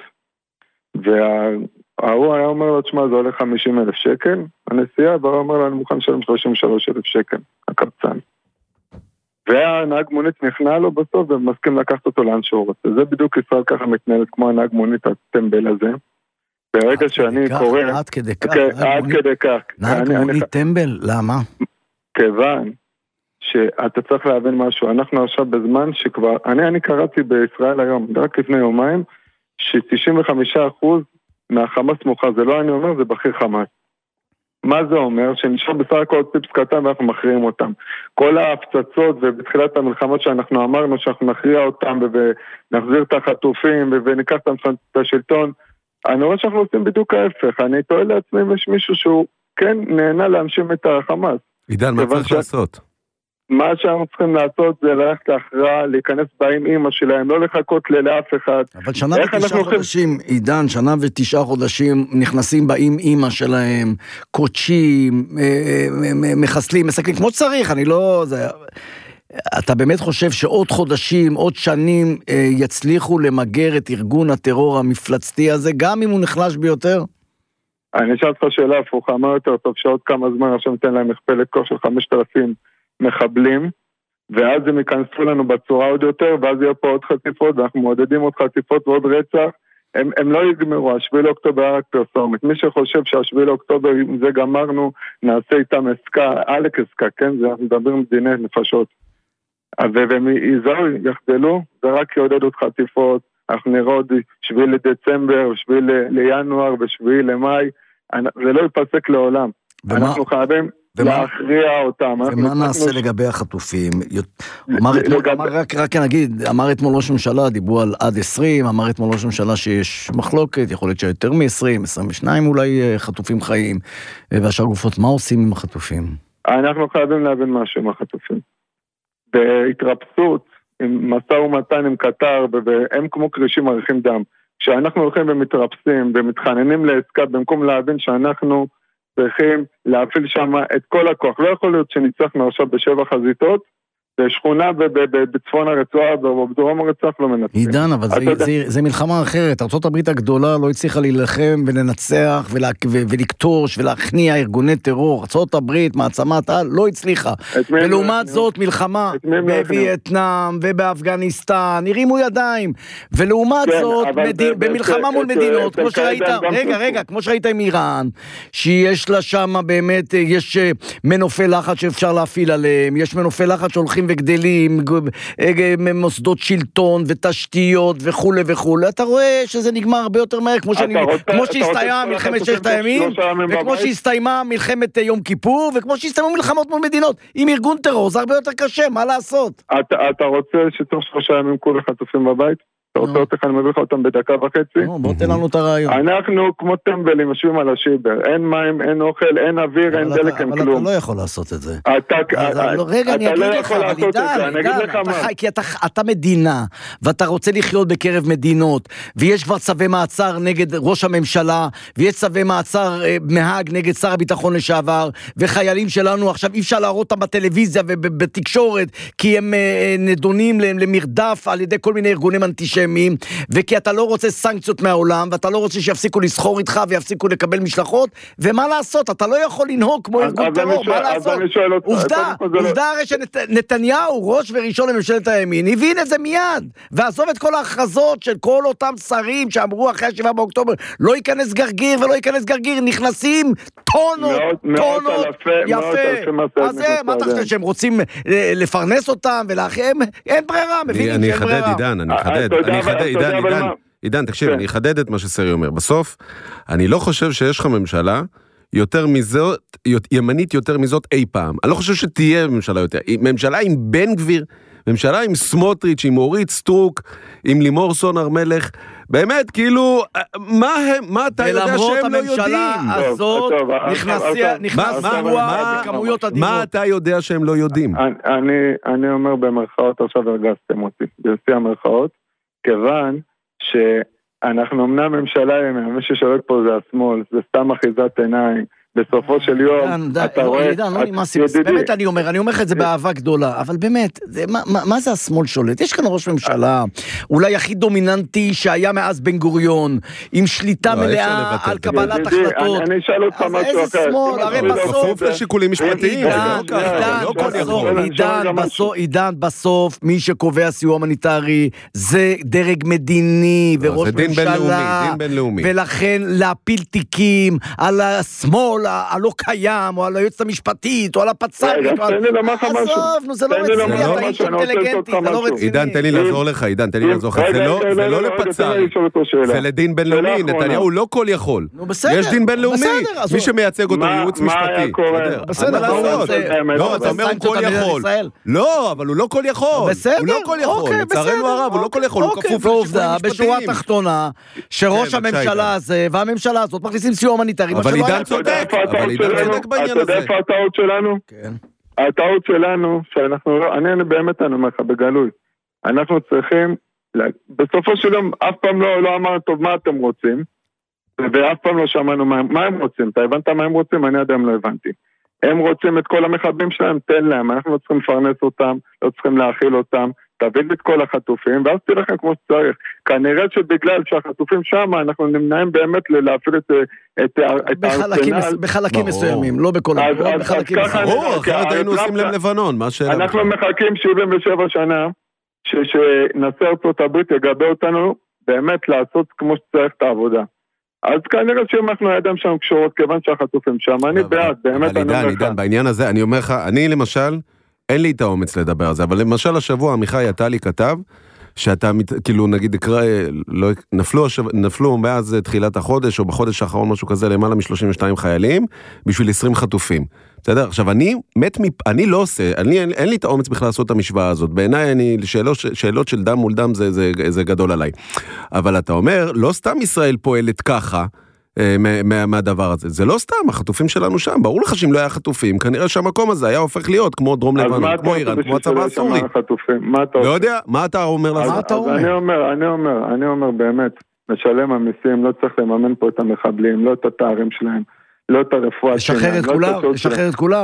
והוא היה אומר לו, תשמע, זה עולה 50,000 שקל, הנסיעה, והוא אומר לו, אני מוכן לשלם 33,000 שקל, הקפצן. והנהג מונית נכנע לו בסוף, ומסכים לקחת אותו לאן שהוא רוצה. זה בדיוק ישראל ככה מתנהלת כמו הנהג מונית הטמבל הזה. ברגע שאני קורא... עד כדי כך. עד כדי כך. נהג מונית טמבל? למה? כיוון שאתה צריך להבין משהו. אנחנו עכשיו בזמן שכבר... אני קראתי בישראל היום, רק לפני יומיים, ש95% מהחמאס מוכר. זה לא אני אומר, זה בכיר חמאס. מה זה אומר? שנשאר בסך הכל טיפס קטן ואנחנו מכריעים אותם. כל ההפצצות ובתחילת המלחמות שאנחנו אמרנו שאנחנו נכריע אותם ונחזיר את החטופים וניקח את השלטון, אני רואה שאנחנו עושים בדיוק ההפך. אני תוהה לעצמי אם יש מישהו שהוא כן נהנה להמשיך את החמאס. עידן, מה צריך לעשות? מה שאנחנו צריכים לעשות זה ללכת להכרעה, להיכנס באים אמא שלהם, לא לחכות לאף אחד. אבל שנה ו9 חודשים, עידן, שנה ו9 חודשים נכנסים באים אמא שלהם, קודשים, מחסלים, מסכלים, כמו שצריך, אני לא... אתה באמת חושב שעוד חודשים, עוד שנים יצליחו למגר את ארגון הטרור המפלצתי הזה, גם אם הוא נחלש ביותר? אני אשאל אותך שאלה הפוכה, מה יותר טוב שעוד כמה זמן עכשיו ניתן להם מכפלת כוח של 5,000 מחבלים, ואז הם ייכנסו לנו בצורה עוד יותר, ואז יהיו פה עוד חטיפות, ואנחנו מעודדים עוד חטיפות ועוד רצח, הם לא יגמרו, 7 לאוקטובר רק פרסומת. מי שחושב שה7 לאוקטובר, אם זה גמרנו, נעשה איתם עסקה, עלק עסקה, כן? זה אנחנו מדברים מדיני נפשות. והם יחדלו, זה רק יעודד עוד חטיפות, אנחנו נראה עוד 7 לדצמבר, 7 לינואר ו7 למאי, זה לא ייפסק לעולם. אנחנו חייבים להכריע אותם. ומה נעשה לגבי החטופים? רק נגיד, אמר אתמול ראש ממשלה, דיברו על עד 20, אמר אתמול ראש ממשלה שיש מחלוקת, יכול להיות שיותר מ-20, 22 אולי חטופים חיים, והשאר גופות, מה עושים עם החטופים? אנחנו חייבים להבין משהו עם החטופים. בהתרפסות, עם משא ומתן עם קטר, והם כמו קרישים מריחים דם. כשאנחנו הולכים ומתרפסים ומתחננים לעסקה, במקום להבין שאנחנו צריכים להפעיל שם את כל הכוח. לא יכול להיות שניצחנו עכשיו ב7 חזיתות, בשכונה בצפון הרצועה ובדרום הרצועה לא מנצחים. עידן, אבל זה מלחמה אחרת. ארצות הברית הגדולה לא הצליחה להילחם ולנצח ולקטוש ולהכניע ארגוני טרור. ארצות הברית, מעצמת על, לא הצליחה. ולעומת זאת מלחמה בווייטנאם ובאפגניסטן, הרימו ידיים. ולעומת זאת, במלחמה מול מדינות, כמו שראית, כמו שראית עם איראן, שיש לה שם באמת, יש מנופי לחץ שאפשר להפעיל עליהם, יש מנופי לחץ שהולכים וגדלים, מוסדות שלטון ותשתיות וכו' וכו'. אתה רואה שזה נגמר הרבה יותר מהר, כמו שהסתיימה מלחמת ששת הימים, וכמו שהסתיימה מלחמת יום כיפור, וכמו שהסתיימו מלחמות מול מדינות. עם ארגון טרור זה הרבה יותר קשה, מה לעשות? אתה רוצה שתוך 3 ימים כול החטופים בבית? אתה רוצה אותך, אני מביא לך אותם בדקה וחצי? בוא תן לנו את הרעיון. אנחנו כמו טמבלים יושבים על השיבר, אין מים, אין אוכל, אין אוויר, אין דלק, אין כלום. אבל אתה לא יכול לעשות את זה. רגע, אני אגיד לך, כי אתה מדינה, ואתה רוצה לחיות בקרב מדינות, ויש כבר צווי מעצר נגד ראש הממשלה, ויש צווי מעצר מהאג נגד שר הביטחון לשעבר, וחיילים שלנו עכשיו אי אפשר להראות אותם בטלוויזיה ובתקשורת, כי הם נדונים למרדף על ידי כל מיני ארגונים אנטישמיים, וכי אתה לא רוצה סנקציות מהעולם, ואתה לא רוצה שיפסיקו לסחור איתך ויפסיקו לקבל משלחות, ומה לעשות? אתה לא יכול לנהוג כמו ארגון טרור, מה לעשות? עובדה הרי שנתניהו, ראש וראשון לממשלת הימין, הבין את זה מיד, ועזוב את כל ההכרזות של כל אותם שרים שאמרו אחרי 7 באוקטובר, לא ייכנס גרגיר ולא ייכנס גרגיר, נכנסים טונות, יפה. אז מה אתה חושב שהם רוצים לפרנס אותם ולאחים? אין ברירה, מבינים שאין ברירה. עידן, תקשיב, אני אחדד את מה שסרי אומר. בסוף, אני לא חושב שיש לך ממשלה יותר מזאת, ימנית יותר מזאת אי פעם. אני לא חושב שתהיה ממשלה יותר. ממשלה עם בן גביר, ממשלה עם סמוטריץ', עם אורית סטרוק, עם לימור סון הר מלך, באמת, כאילו, מה אתה יודע שהם לא יודעים? ולמרות הממשלה הזאת נכנס סיוע בכמויות אדירות. מה אתה יודע שהם לא יודעים? אני אומר במרכאות, עכשיו הרגסתם אותי, בשיא המרכאות, כיוון שאנחנו אמנם ממשלה, מי ששולט פה זה השמאל, זה סתם אחיזת עיניים, בסופו של יום, אתה רואה, באמת אני אומר לך את זה באהבה גדולה, אבל באמת, מה זה השמאל שולט? יש כאן ראש ממשלה, אולי הכי דומיננטי שהיה מאז בן גוריון, עם שליטה מלאה על קבלת החלטות. אני אשאל אותך משהו אחר. הרי בסוף, לשיקולים משפטיים, עידן, בסוף, מי שקובע סיוע הומניטרי, זה דרג מדיני, וראש ממשלה, ולכן להפיל תיקים על השמאל, הלא קיים, או על היועצת המשפטית, או על הפצ"רית, תן לי לומר לך משהו. עזוב, זה לא רציני, אתה איש אינטליגנטי, זה לא רציני. עידן, תן לי לעזור לך, זה לא לפצ"רית, ולדין בינלאומי, נתניהו לא כל יכול. יש דין בינלאומי, מי שמייצג אותו ייעוץ משפטי. בסדר, לא, אתה אומר הוא כל יכול. לא, אבל הוא לא כל יכול. הוא לא כל יכול, לצערנו הרב, הוא לא כל יכול, הוא כפוף לעובדה, בשורה התחתונה, שראש הממשלה הזה והממשלה הזאת מכניסים סיוע הומניטרי. אבל עידן צודק. אבל עידן צודק בעניין הזה. אתה יודע איפה הטעות שלנו? כן. הטעות שלנו, שאנחנו, אני באמת אני אומר לך בגלוי, אנחנו צריכים, בסופו של יום, אף פעם לא אמרנו טוב מה אתם רוצים, ואף פעם לא שמענו מה הם רוצים, אתה הבנת מה הם רוצים? אני עדיין לא הבנתי. הם רוצים את כל המחבלים שלהם, תן להם, אנחנו לא צריכים לפרנס אותם, לא צריכים להאכיל אותם, תביא את כל החטופים, ואז תלכם כמו שצריך. כנראה שבגלל שהחטופים שם, אנחנו נמנעים באמת להפעיל את הארסנל. בחלקים מסוימים, לא בכל המקום, בחלקים מסוימים. אחרת היינו עושים להם לבנון, מה שאלה. אנחנו מחכים 77 שנה, שנשיא ארצות הברית יגבה אותנו, באמת לעשות כמו שצריך את העבודה. אז כנראה שאנחנו הידיים שלנו קשורות, כיוון שהחטופים שם, אני בעד, באמת אני אומר לך. עידן, בעניין הזה, אני אומר לך, אני למשל, אין לי את האומץ לדבר על זה, אבל למשל השבוע עמיחי עטלי כתב, שאתה כאילו נגיד נפלו מאז תחילת החודש, או בחודש האחרון משהו כזה, למעלה מ-32 חיילים, בשביל 20 חטופים. בסדר? עכשיו אני לא עושה, אין לי את האומץ בכלל לעשות את המשוואה הזאת, בעיניי שאלות של דם מול דם זה גדול עליי. אבל אתה אומר, לא סתם ישראל פועלת ככה, מהדבר הזה. זה לא סתם, החטופים שלנו שם. ברור לך שאם לא היה חטופים, כנראה שהמקום הזה היה הופך להיות כמו דרום לבנון, כמו איראן, כמו הצבא הסורי. לא יודע, מה אתה אומר לזה? אני אומר באמת, משלם המיסים, לא צריך לממן פה את המחבלים, לא את התארים שלהם, לא את הרפואה שלהם. לשחרר את כולם.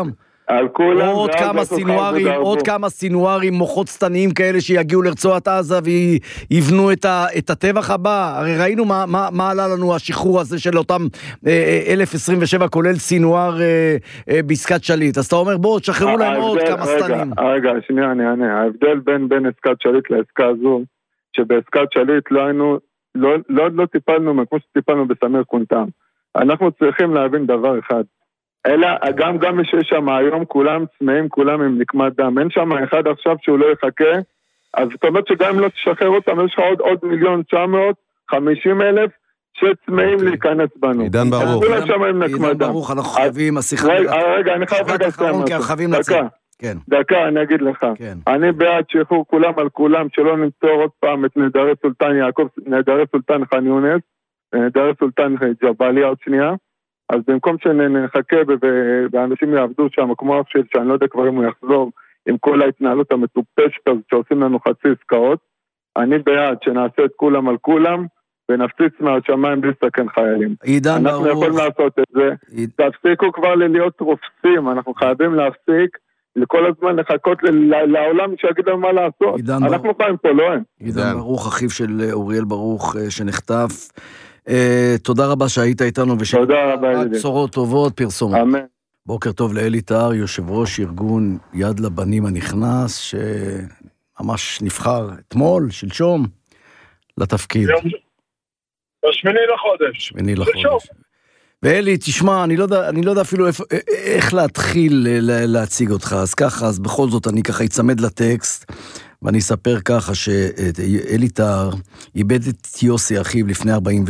על כולם, עוד כמה סינוארים, מוחות צטניים כאלה שיגיעו לרצועת עזה ויבנו את הטבח הבא. הרי ראינו מה עלה לנו השחרור הזה של אותם 1027, כולל סינואר בעסקת שליט. אז אתה אומר, בואו, תשחררו להם עוד כמה סטנים. רגע, שנייה, אני אענה. ההבדל בין עסקת שליט לעסקה הזו, שבעסקת שליט לא טיפלנו, כמו שטיפלנו בסמיר קונטם. אנחנו צריכים להבין דבר אחד. אלא גם מי שיש שם היום, כולם צמאים, כולם עם נקמת דם. אין שם אחד עכשיו שהוא לא יחכה, אז זאת אומרת שגם אם לא תשחרר אותם, יש לך עוד 1,950,000 שצמאים להיכנס בנו. עידן ברוך. עידן ברוך, אנחנו חייבים, השיחה... רגע, אני חייב רגע לסיים. דקה, אני אגיד לך. אני בעד שחרור כולם על כולם, שלא נמצא עוד פעם את נדרי סולטן יעקב, נדרי סולטן חאן יונס, נדרי סולטן ג'באליה עוד שנייה, אז במקום שנחכה ואנשים יעבדו שם, כמו אף שאני לא יודע כבר אם הוא יחזור, עם כל ההתנהלות המטופשת הזאת שעושים לנו חצי עסקאות, אני בעד שנעשה את כולם על כולם, ונפציץ מהשמיים בלי סכן חיילים. אנחנו יכולים לעשות את זה. תפסיקו כבר להיות רופסים, אנחנו חייבים להפסיק, לכל הזמן לחכות לעולם שיגיד לנו מה לעשות. אנחנו חיים פה, לא הם. עידן ברוך, אחיו של אוריאל ברוך שנחטף. תודה רבה שהיית איתנו, תודה רבה. בשורות טובות, פרסומות. אמן. בוקר טוב לאלי טהר, יושב ראש ארגון יד לבנים הנכנס, שממש נבחר אתמול, שלשום, לתפקיד. בשמיני לחודש. ואלי, תשמע, אני לא יודע אפילו איך להתחיל להציג אותך, אז ככה, אז בכל זאת אני ככה אצמד לטקסט, ואני אספר ככה שאלי טהר איבד את יוסי אחיו לפני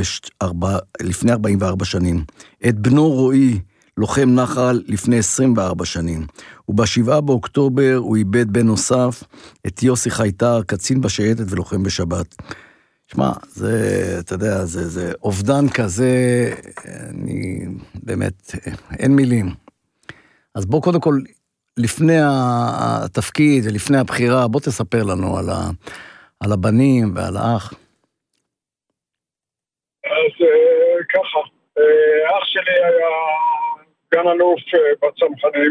44 שנים, את בנו רועי, לוחם נחל, לפני 24 שנים, וב7 באוקטובר הוא איבד בן נוסף, את יוסי חייטר, קצין בשייטת ולוחם בשבת. שמע, זה, אתה יודע, זה אובדן כזה, אני באמת, אין מילים. אז בוא קודם כל, לפני התפקיד ולפני הבחירה, בוא תספר לנו על הבנים ועל האח. אז ככה, אח שלי היה גן אלוף בצנחנים,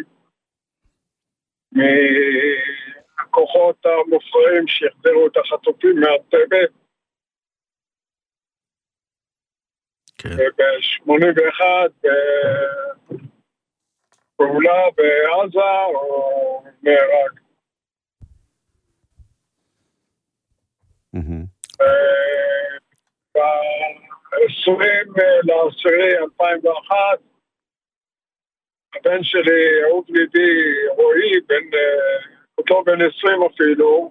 מהכוחות המופרעים שהחזירו את החטופים מהטבע, ב-81 פעולה בעזה או נהרג. ב-20/10/2001 הבן שלי, אהוב לידי רועי, אותו בן 20 אפילו,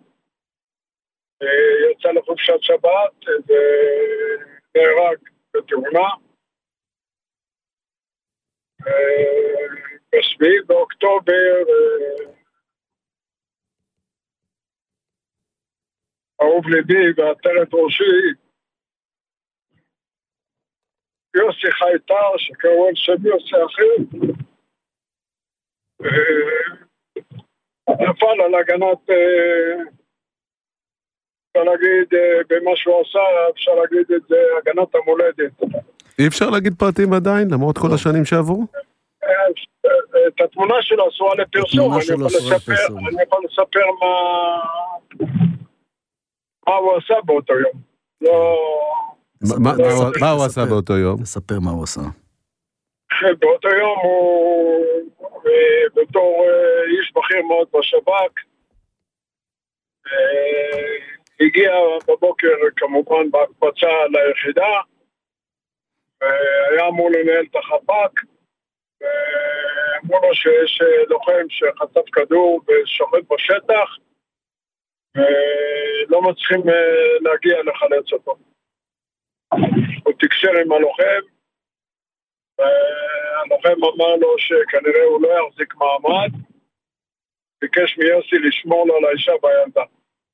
יצא לחופשת שבת ונהרג בתאונה. ב7 באוקטובר אהוב לידי ועטרת ראשי יוסי חייטר, שקראו על שם יוסי אחר, נפל על הגנת, אפשר להגיד, במה שהוא עשה, אפשר להגיד את זה, הגנת המולדת. אי אפשר להגיד פרטים עדיין, למרות כל השנים שעברו? את התמונה שלו אסורה לפרסום, אני יכול לספר מה הוא עשה באותו יום. מה הוא עשה באותו יום? תספר מה הוא עשה. באותו יום הוא, בתור איש בכיר מאוד בשב"כ, הגיע בבוקר כמובן בהקפצה ליחידה, היה אמור לנהל את החפ"ק, ואמרו לו שיש לוחם שחטף כדור ושוחט בשטח, ולא מצליחים להגיע לחלץ אותו. הוא תקשר עם הלוחם, והלוחם אמר לו שכנראה הוא לא יחזיק מעמד, ביקש מיוסי לשמור לו על האישה והילדה.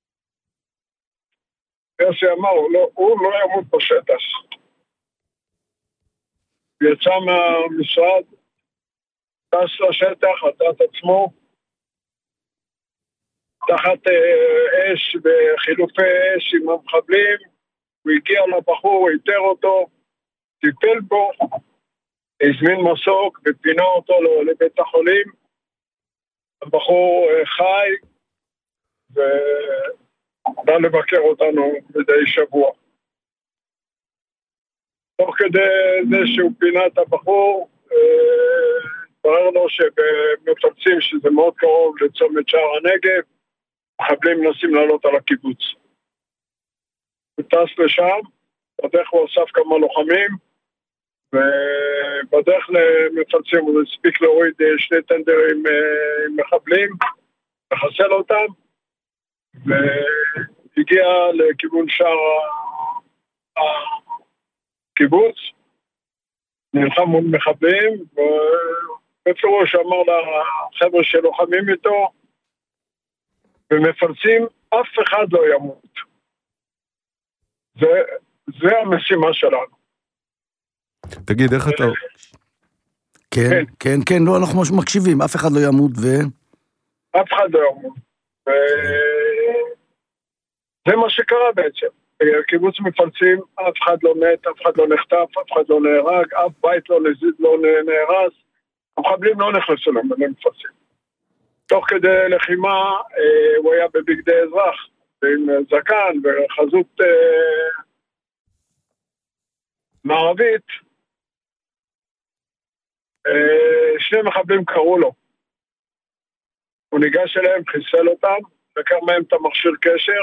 יוסי אמר, הוא לא ימות בשטח. יצא מהמשרד, טס לשטח, עטת עצמו, תחת אש וחילופי אש עם המחבלים, הוא הגיע לבחור, איתר אותו, טיפל בו, הזמין מסוק ופינה אותו לבית החולים, הבחור חי, ובא לבקר אותנו מדי שבוע. תוך כדי זה שהוא פינה את הבחור, התברר לו שבמפלצים, שזה מאוד קרוב לצומת שער הנגב, מחבלים מנסים לעלות על הקיבוץ. הוא טס לשם, בדרך הוא אסף כמה לוחמים, ובדרך למפלצים הוא הספיק להוריד 2 טנדרים מחבלים, לחסל אותם, והגיע לכיוון שער הקיבוץ, נלחם מול מחבלים, ובפירוש אמר לחבר'ה שלוחמים איתו, ומפלצים, אף אחד לא ימות. זה המשימה שלנו. תגיד, איך אתה... כן, לא, אנחנו מקשיבים, אף אחד לא ימות אף אחד לא ימות. זה מה שקרה בעצם. קיבוץ מפלצים, אף אחד לא מת, אף אחד לא נחטף, אף אחד לא נהרג, אף בית לא נהרס, המחבלים לא נכנסו למפלצים. תוך כדי לחימה הוא היה בבגדי אזרח, עם זקן וחזות מערבית. 2 מחבלים קראו לו. הוא ניגש אליהם, חיסל אותם, לקח מהם את המכשיר קשר,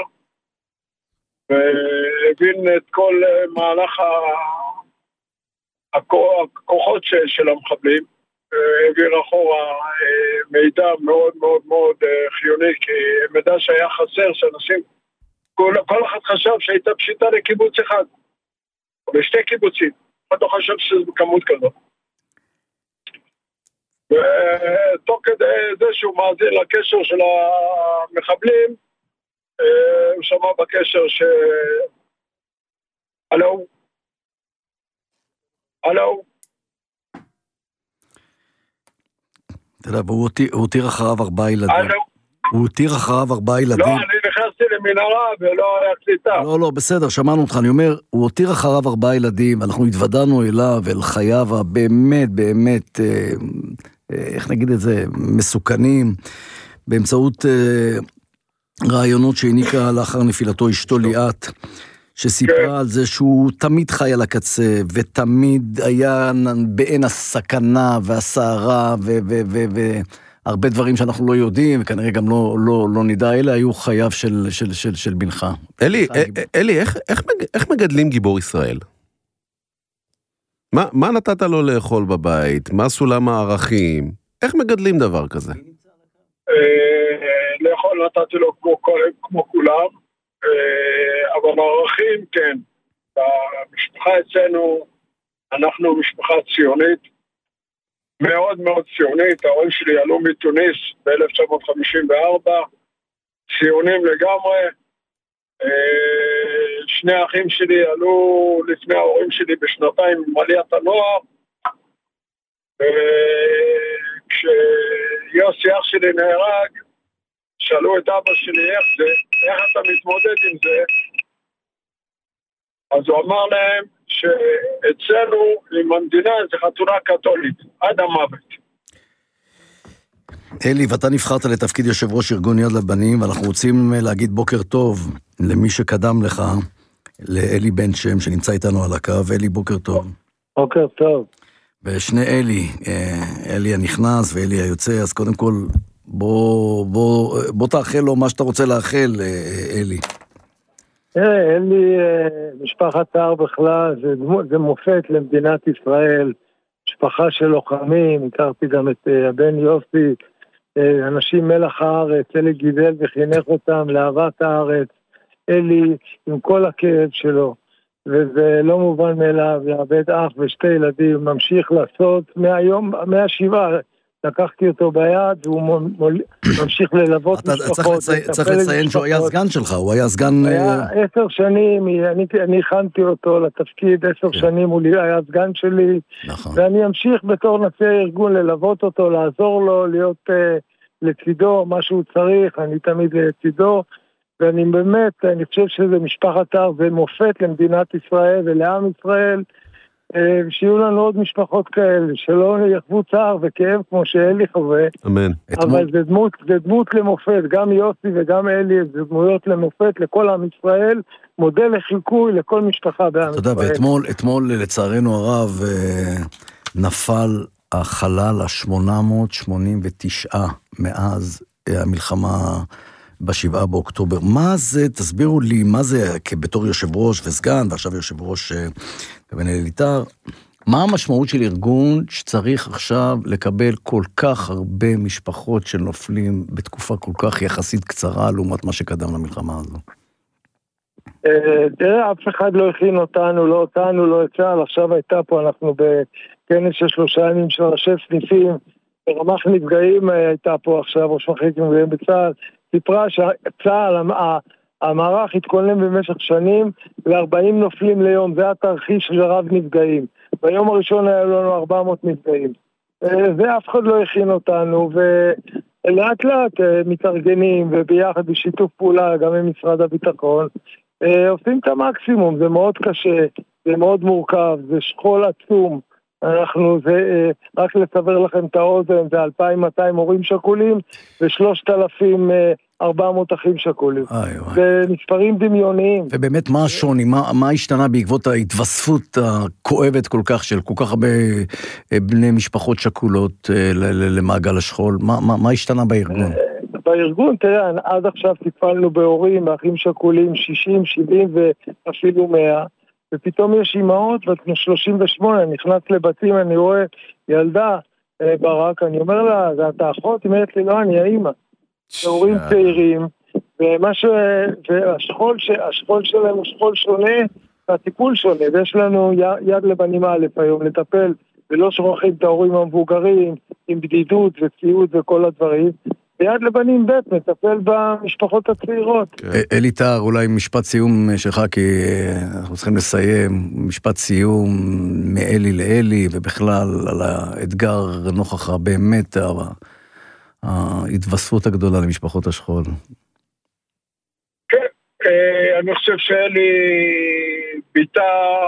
והבין את כל מהלך הכוחות של המחבלים, העביר אחורה מידע מאוד מאוד מאוד חיוני, כי מידע שהיה חסר, שאנשים, כל אחד חשב שהייתה פשיטה לקיבוץ אחד, או ל2 קיבוצים, אחד לא חשב שזה כמות כזאת. ותוך כדי זה שהוא מאזין לקשר של המחבלים, הוא שמע בקשר הלו? אתה יודע, הוא הותיר אחריו 4 ילדים. הוא הותיר אחריו 4 ילדים. לא, אני נכנסתי למנהרה ולא היה קליטה. לא, בסדר, שמענו אותך. אני אומר, הוא הותיר אחריו 4 ילדים, אנחנו התוודענו אליו, אל חייו באמת, איך נגיד את זה, מסוכנים, באמצעות רעיונות שהעניקה לאחר נפילתו אשתו ליאת, שסיפרה על זה שהוא תמיד חי על הקצה, ותמיד היה בעין הסכנה והסערה, והרבה דברים שאנחנו לא יודעים, וכנראה גם לא נדע, אלה היו חייו של בנך. אלי, איך מגדלים גיבור ישראל? מה נתת לו לאכול בבית? מה סולם הערכים? איך מגדלים דבר כזה? לאכול נתתי לו כמו כולם, אבל הערכים כן. במשפחה אצלנו, אנחנו משפחה ציונית, מאוד מאוד ציונית. ההורים שלי עלו מתוניס ב-1954, ציונים לגמרי. 2 האחים שלי עלו לפני ההורים שלי בשנתיים עם עליית הנוער, וכשיוסי אח שלי נהרג, שאלו את אבא שלי איך אתה מתמודד עם זה, אז הוא אמר להם שאצלנו עם המדינה זה חתונה קתולית, עד המוות. אלי, ואתה נבחרת לתפקיד יושב ראש ארגון יד לבנים, ואנחנו רוצים להגיד בוקר טוב למי שקדם לך, לאלי בן שם, שנמצא איתנו על הקו. אלי, בוקר טוב. בוקר טוב. ושני אלי הנכנס ואלי היוצא, אז קודם כל, בוא תאחל לו מה שאתה רוצה לאחל, אלי. אין לי משפחת טהר בכלל, זה מופת למדינת ישראל, משפחה של לוחמים, הכרתי גם את הבן יופי, אנשים מלח הארץ, אלי גידל וחינך אותם לאהבת הארץ, אלי עם כל הכאב שלו, וזה לא מובן מאליו, לאבד אח ושתי ילדים, ממשיך לעשות מהשבעה, לקחתי אותו ביד, והוא ממשיך ללוות משפחות. צריך לציין שהוא היה סגן שלך, הוא היה סגן... היה 10 שנים, אני הכנתי אותו לתפקיד, 10 שנים הוא היה סגן שלי, ואני אמשיך בתור נשיא הארגון ללוות אותו, לעזור לו, להיות לצידו, מה שהוא צריך, אני תמיד לצידו, ואני באמת, אני חושב שזה משפחת טהר, זה מופת למדינת ישראל ולעם ישראל, שיהיו לנו עוד משפחות כאלה, שלא יחוו צער וכאב כמו שאלי חווה. אמן. אבל זה דמות למופת, גם יוסי וגם אלי, זה דמויות למופת לכל עם ישראל, מודל לחיקוי לכל משפחה בעם ישראל. אתה יודע, ואתמול לצערנו הרב נפל החלל ה-889 מאז המלחמה ב7 באוקטובר. מה זה, תסבירו לי, מה זה בתור יושב ראש וסגן, ועכשיו יושב ראש כבן אליטר, מה המשמעות של ארגון שצריך עכשיו לקבל כל כך הרבה משפחות של נופלים בתקופה כל כך יחסית קצרה לעומת מה שקדם למלחמה הזו? תראה, אף אחד לא הכין אותנו, לא את צה"ל, עכשיו הייתה פה, אנחנו בכנס של 3 ימים של ראשי סניפים, ברמ"ח נפגעים הייתה פה עכשיו, ראש מחלקת נפגעים בצה"ל, סיפרה שצה"ל, המערך התכונן במשך שנים ל-40 נופלים ליום, זה התרחיש של רב נפגעים. ביום הראשון היה לנו 400 נפגעים. ואף אחד לא הכין אותנו, ולאט לאט מתארגנים, וביחד בשיתוף פעולה גם עם משרד הביטחון, עושים את המקסימום, זה מאוד קשה, זה מאוד מורכב, זה שכול עצום. רק לסבר לכם את האוזן, זה 2,200 הורים שכולים, ו3,400 אחים שכולים. זה מספרים דמיוניים. ובאמת מה השוני, מה השתנה בעקבות ההתווספות הכואבת כל כך של כל כך הרבה בני משפחות שכולות למעגל השכול? מה השתנה בארגון? בארגון, תראה, עד עכשיו טיפלנו בהורים, באחים שכולים, 60, 70 ואפילו 100, ופתאום יש אימהות, ואת 38, נכנס לבתים, אני רואה ילדה ברק, אני אומר לה, זה אתה אחות? היא אומרת לי, לא, אני האמא. הורים צעירים, והשכול שלהם הוא שכול שונה, והטיפול שונה, ויש לנו יד לבנים א' היום לטפל, ולא שוכחים את ההורים המבוגרים, עם בדידות וציוד וכל הדברים, ויד לבנים ב' מטפל במשפחות הצעירות. אליטר, אולי משפט סיום שלך, כי אנחנו צריכים לסיים, משפט סיום מאלי לאלי, ובכלל על האתגר נוכח באמת ההתווספות הגדולה למשפחות השכול. כן, אני חושב שאלי ביטא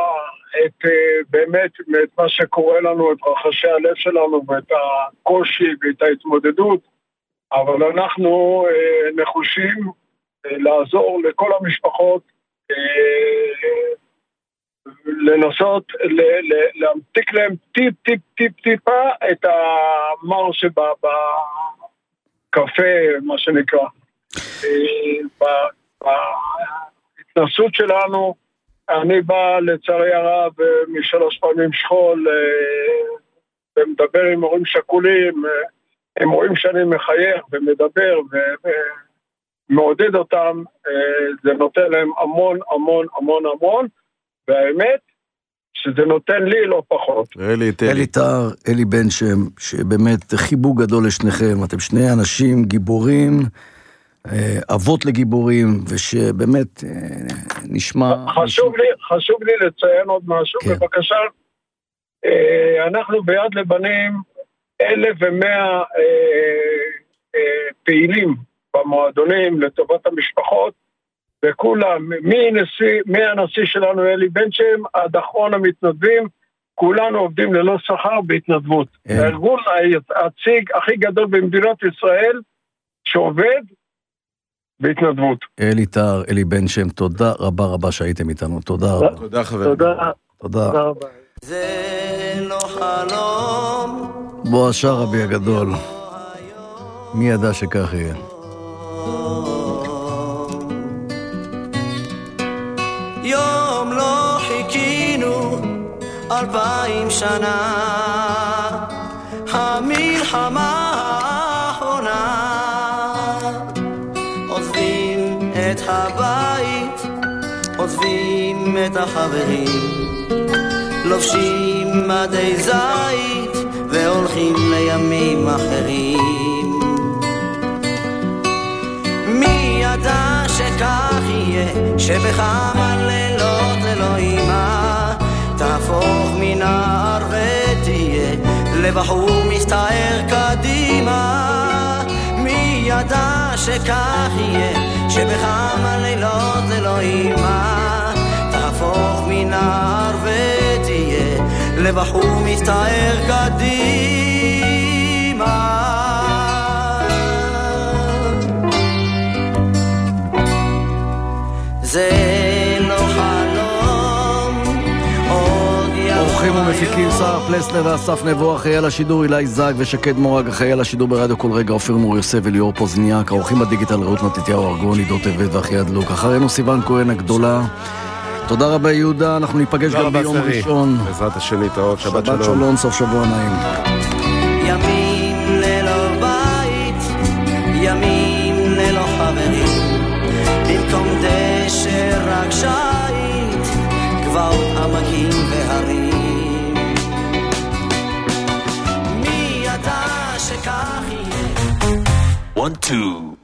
באמת את מה שקורה לנו, את רחשי הלב שלנו, ואת הקושי ואת ההתמודדות, אבל אנחנו נחושים לעזור לכל המשפחות, לנסות להמתיק להם טיפה את המר שבקפה, מה שנקרא. בהתנסות שלנו, אני בא לצערי הרב מ3 פעמים שכול, ומדבר עם הורים שכולים, הם רואים שאני מחייך ומדבר ומעודד אותם, זה נותן להם המון, והאמת שזה נותן לי לא פחות. אליטר, אלי בן שם, שבאמת חיבוק גדול לשניכם, אתם שני אנשים גיבורים, אבות לגיבורים, ושבאמת נשמע... חשוב לי לציין עוד משהו, כן. בבקשה. אנחנו ביד לבנים 1,100 פעילים במועדונים לטובת המשפחות, וכולם, מהנשיא שלנו אלי בן שם עד אחרון המתנדבים, כולנו עובדים ללא שכר בהתנדבות. הארגון הציג הכי גדול במדינת ישראל שעובד בהתנדבות. אליטר, אלי בן שם, תודה רבה שהייתם איתנו. תודה רבה. תודה חבר. תודה רבה. זה לא חלום. בוא השר רבי הגדול. מי ידע שכך יהיה? יום לא חיכינו 2000 שנה, המלחמה האחרונה, עוזבים את הבית, עוזבים את החברים, לובשים מדי זית והולכים לימים אחרים. מי ידע שכך יהיה, שבכמה לילות אלוהימה תהפוך מנער ותהיה לבחור מסתער קדימה. מי ידע שכך יהיה, שבכמה לילות אלוהימה תהפוך מנער ותהיה לבחור מסתער קדימה. זה לא חלום עוד יבוא. אורחים ומפיקים שר פלסנר ואסף נבו, אחראי על השידור אילי זג ושקד מורג, אחראי על השידור ברדיו כל רגע אופיר מור יוסף וליאור פוזניאק, האורחים בדיגיטל רעות מתתיהו ארגון, עידו טבת ואחי הדלוק, אחרינו סיוון כהן הגדולה. תודה רבה יהודה, אנחנו ניפגש גם ביום ראשון. בעזרת השם להתראות, שבת שלום. שבת שלום, סוף שבוע נעים. ימים ללא בית, ימים ללא חברים, במקום דשא רק שית, גבעות עמקים והרים. מי ידע שכך יהיה? 1, 2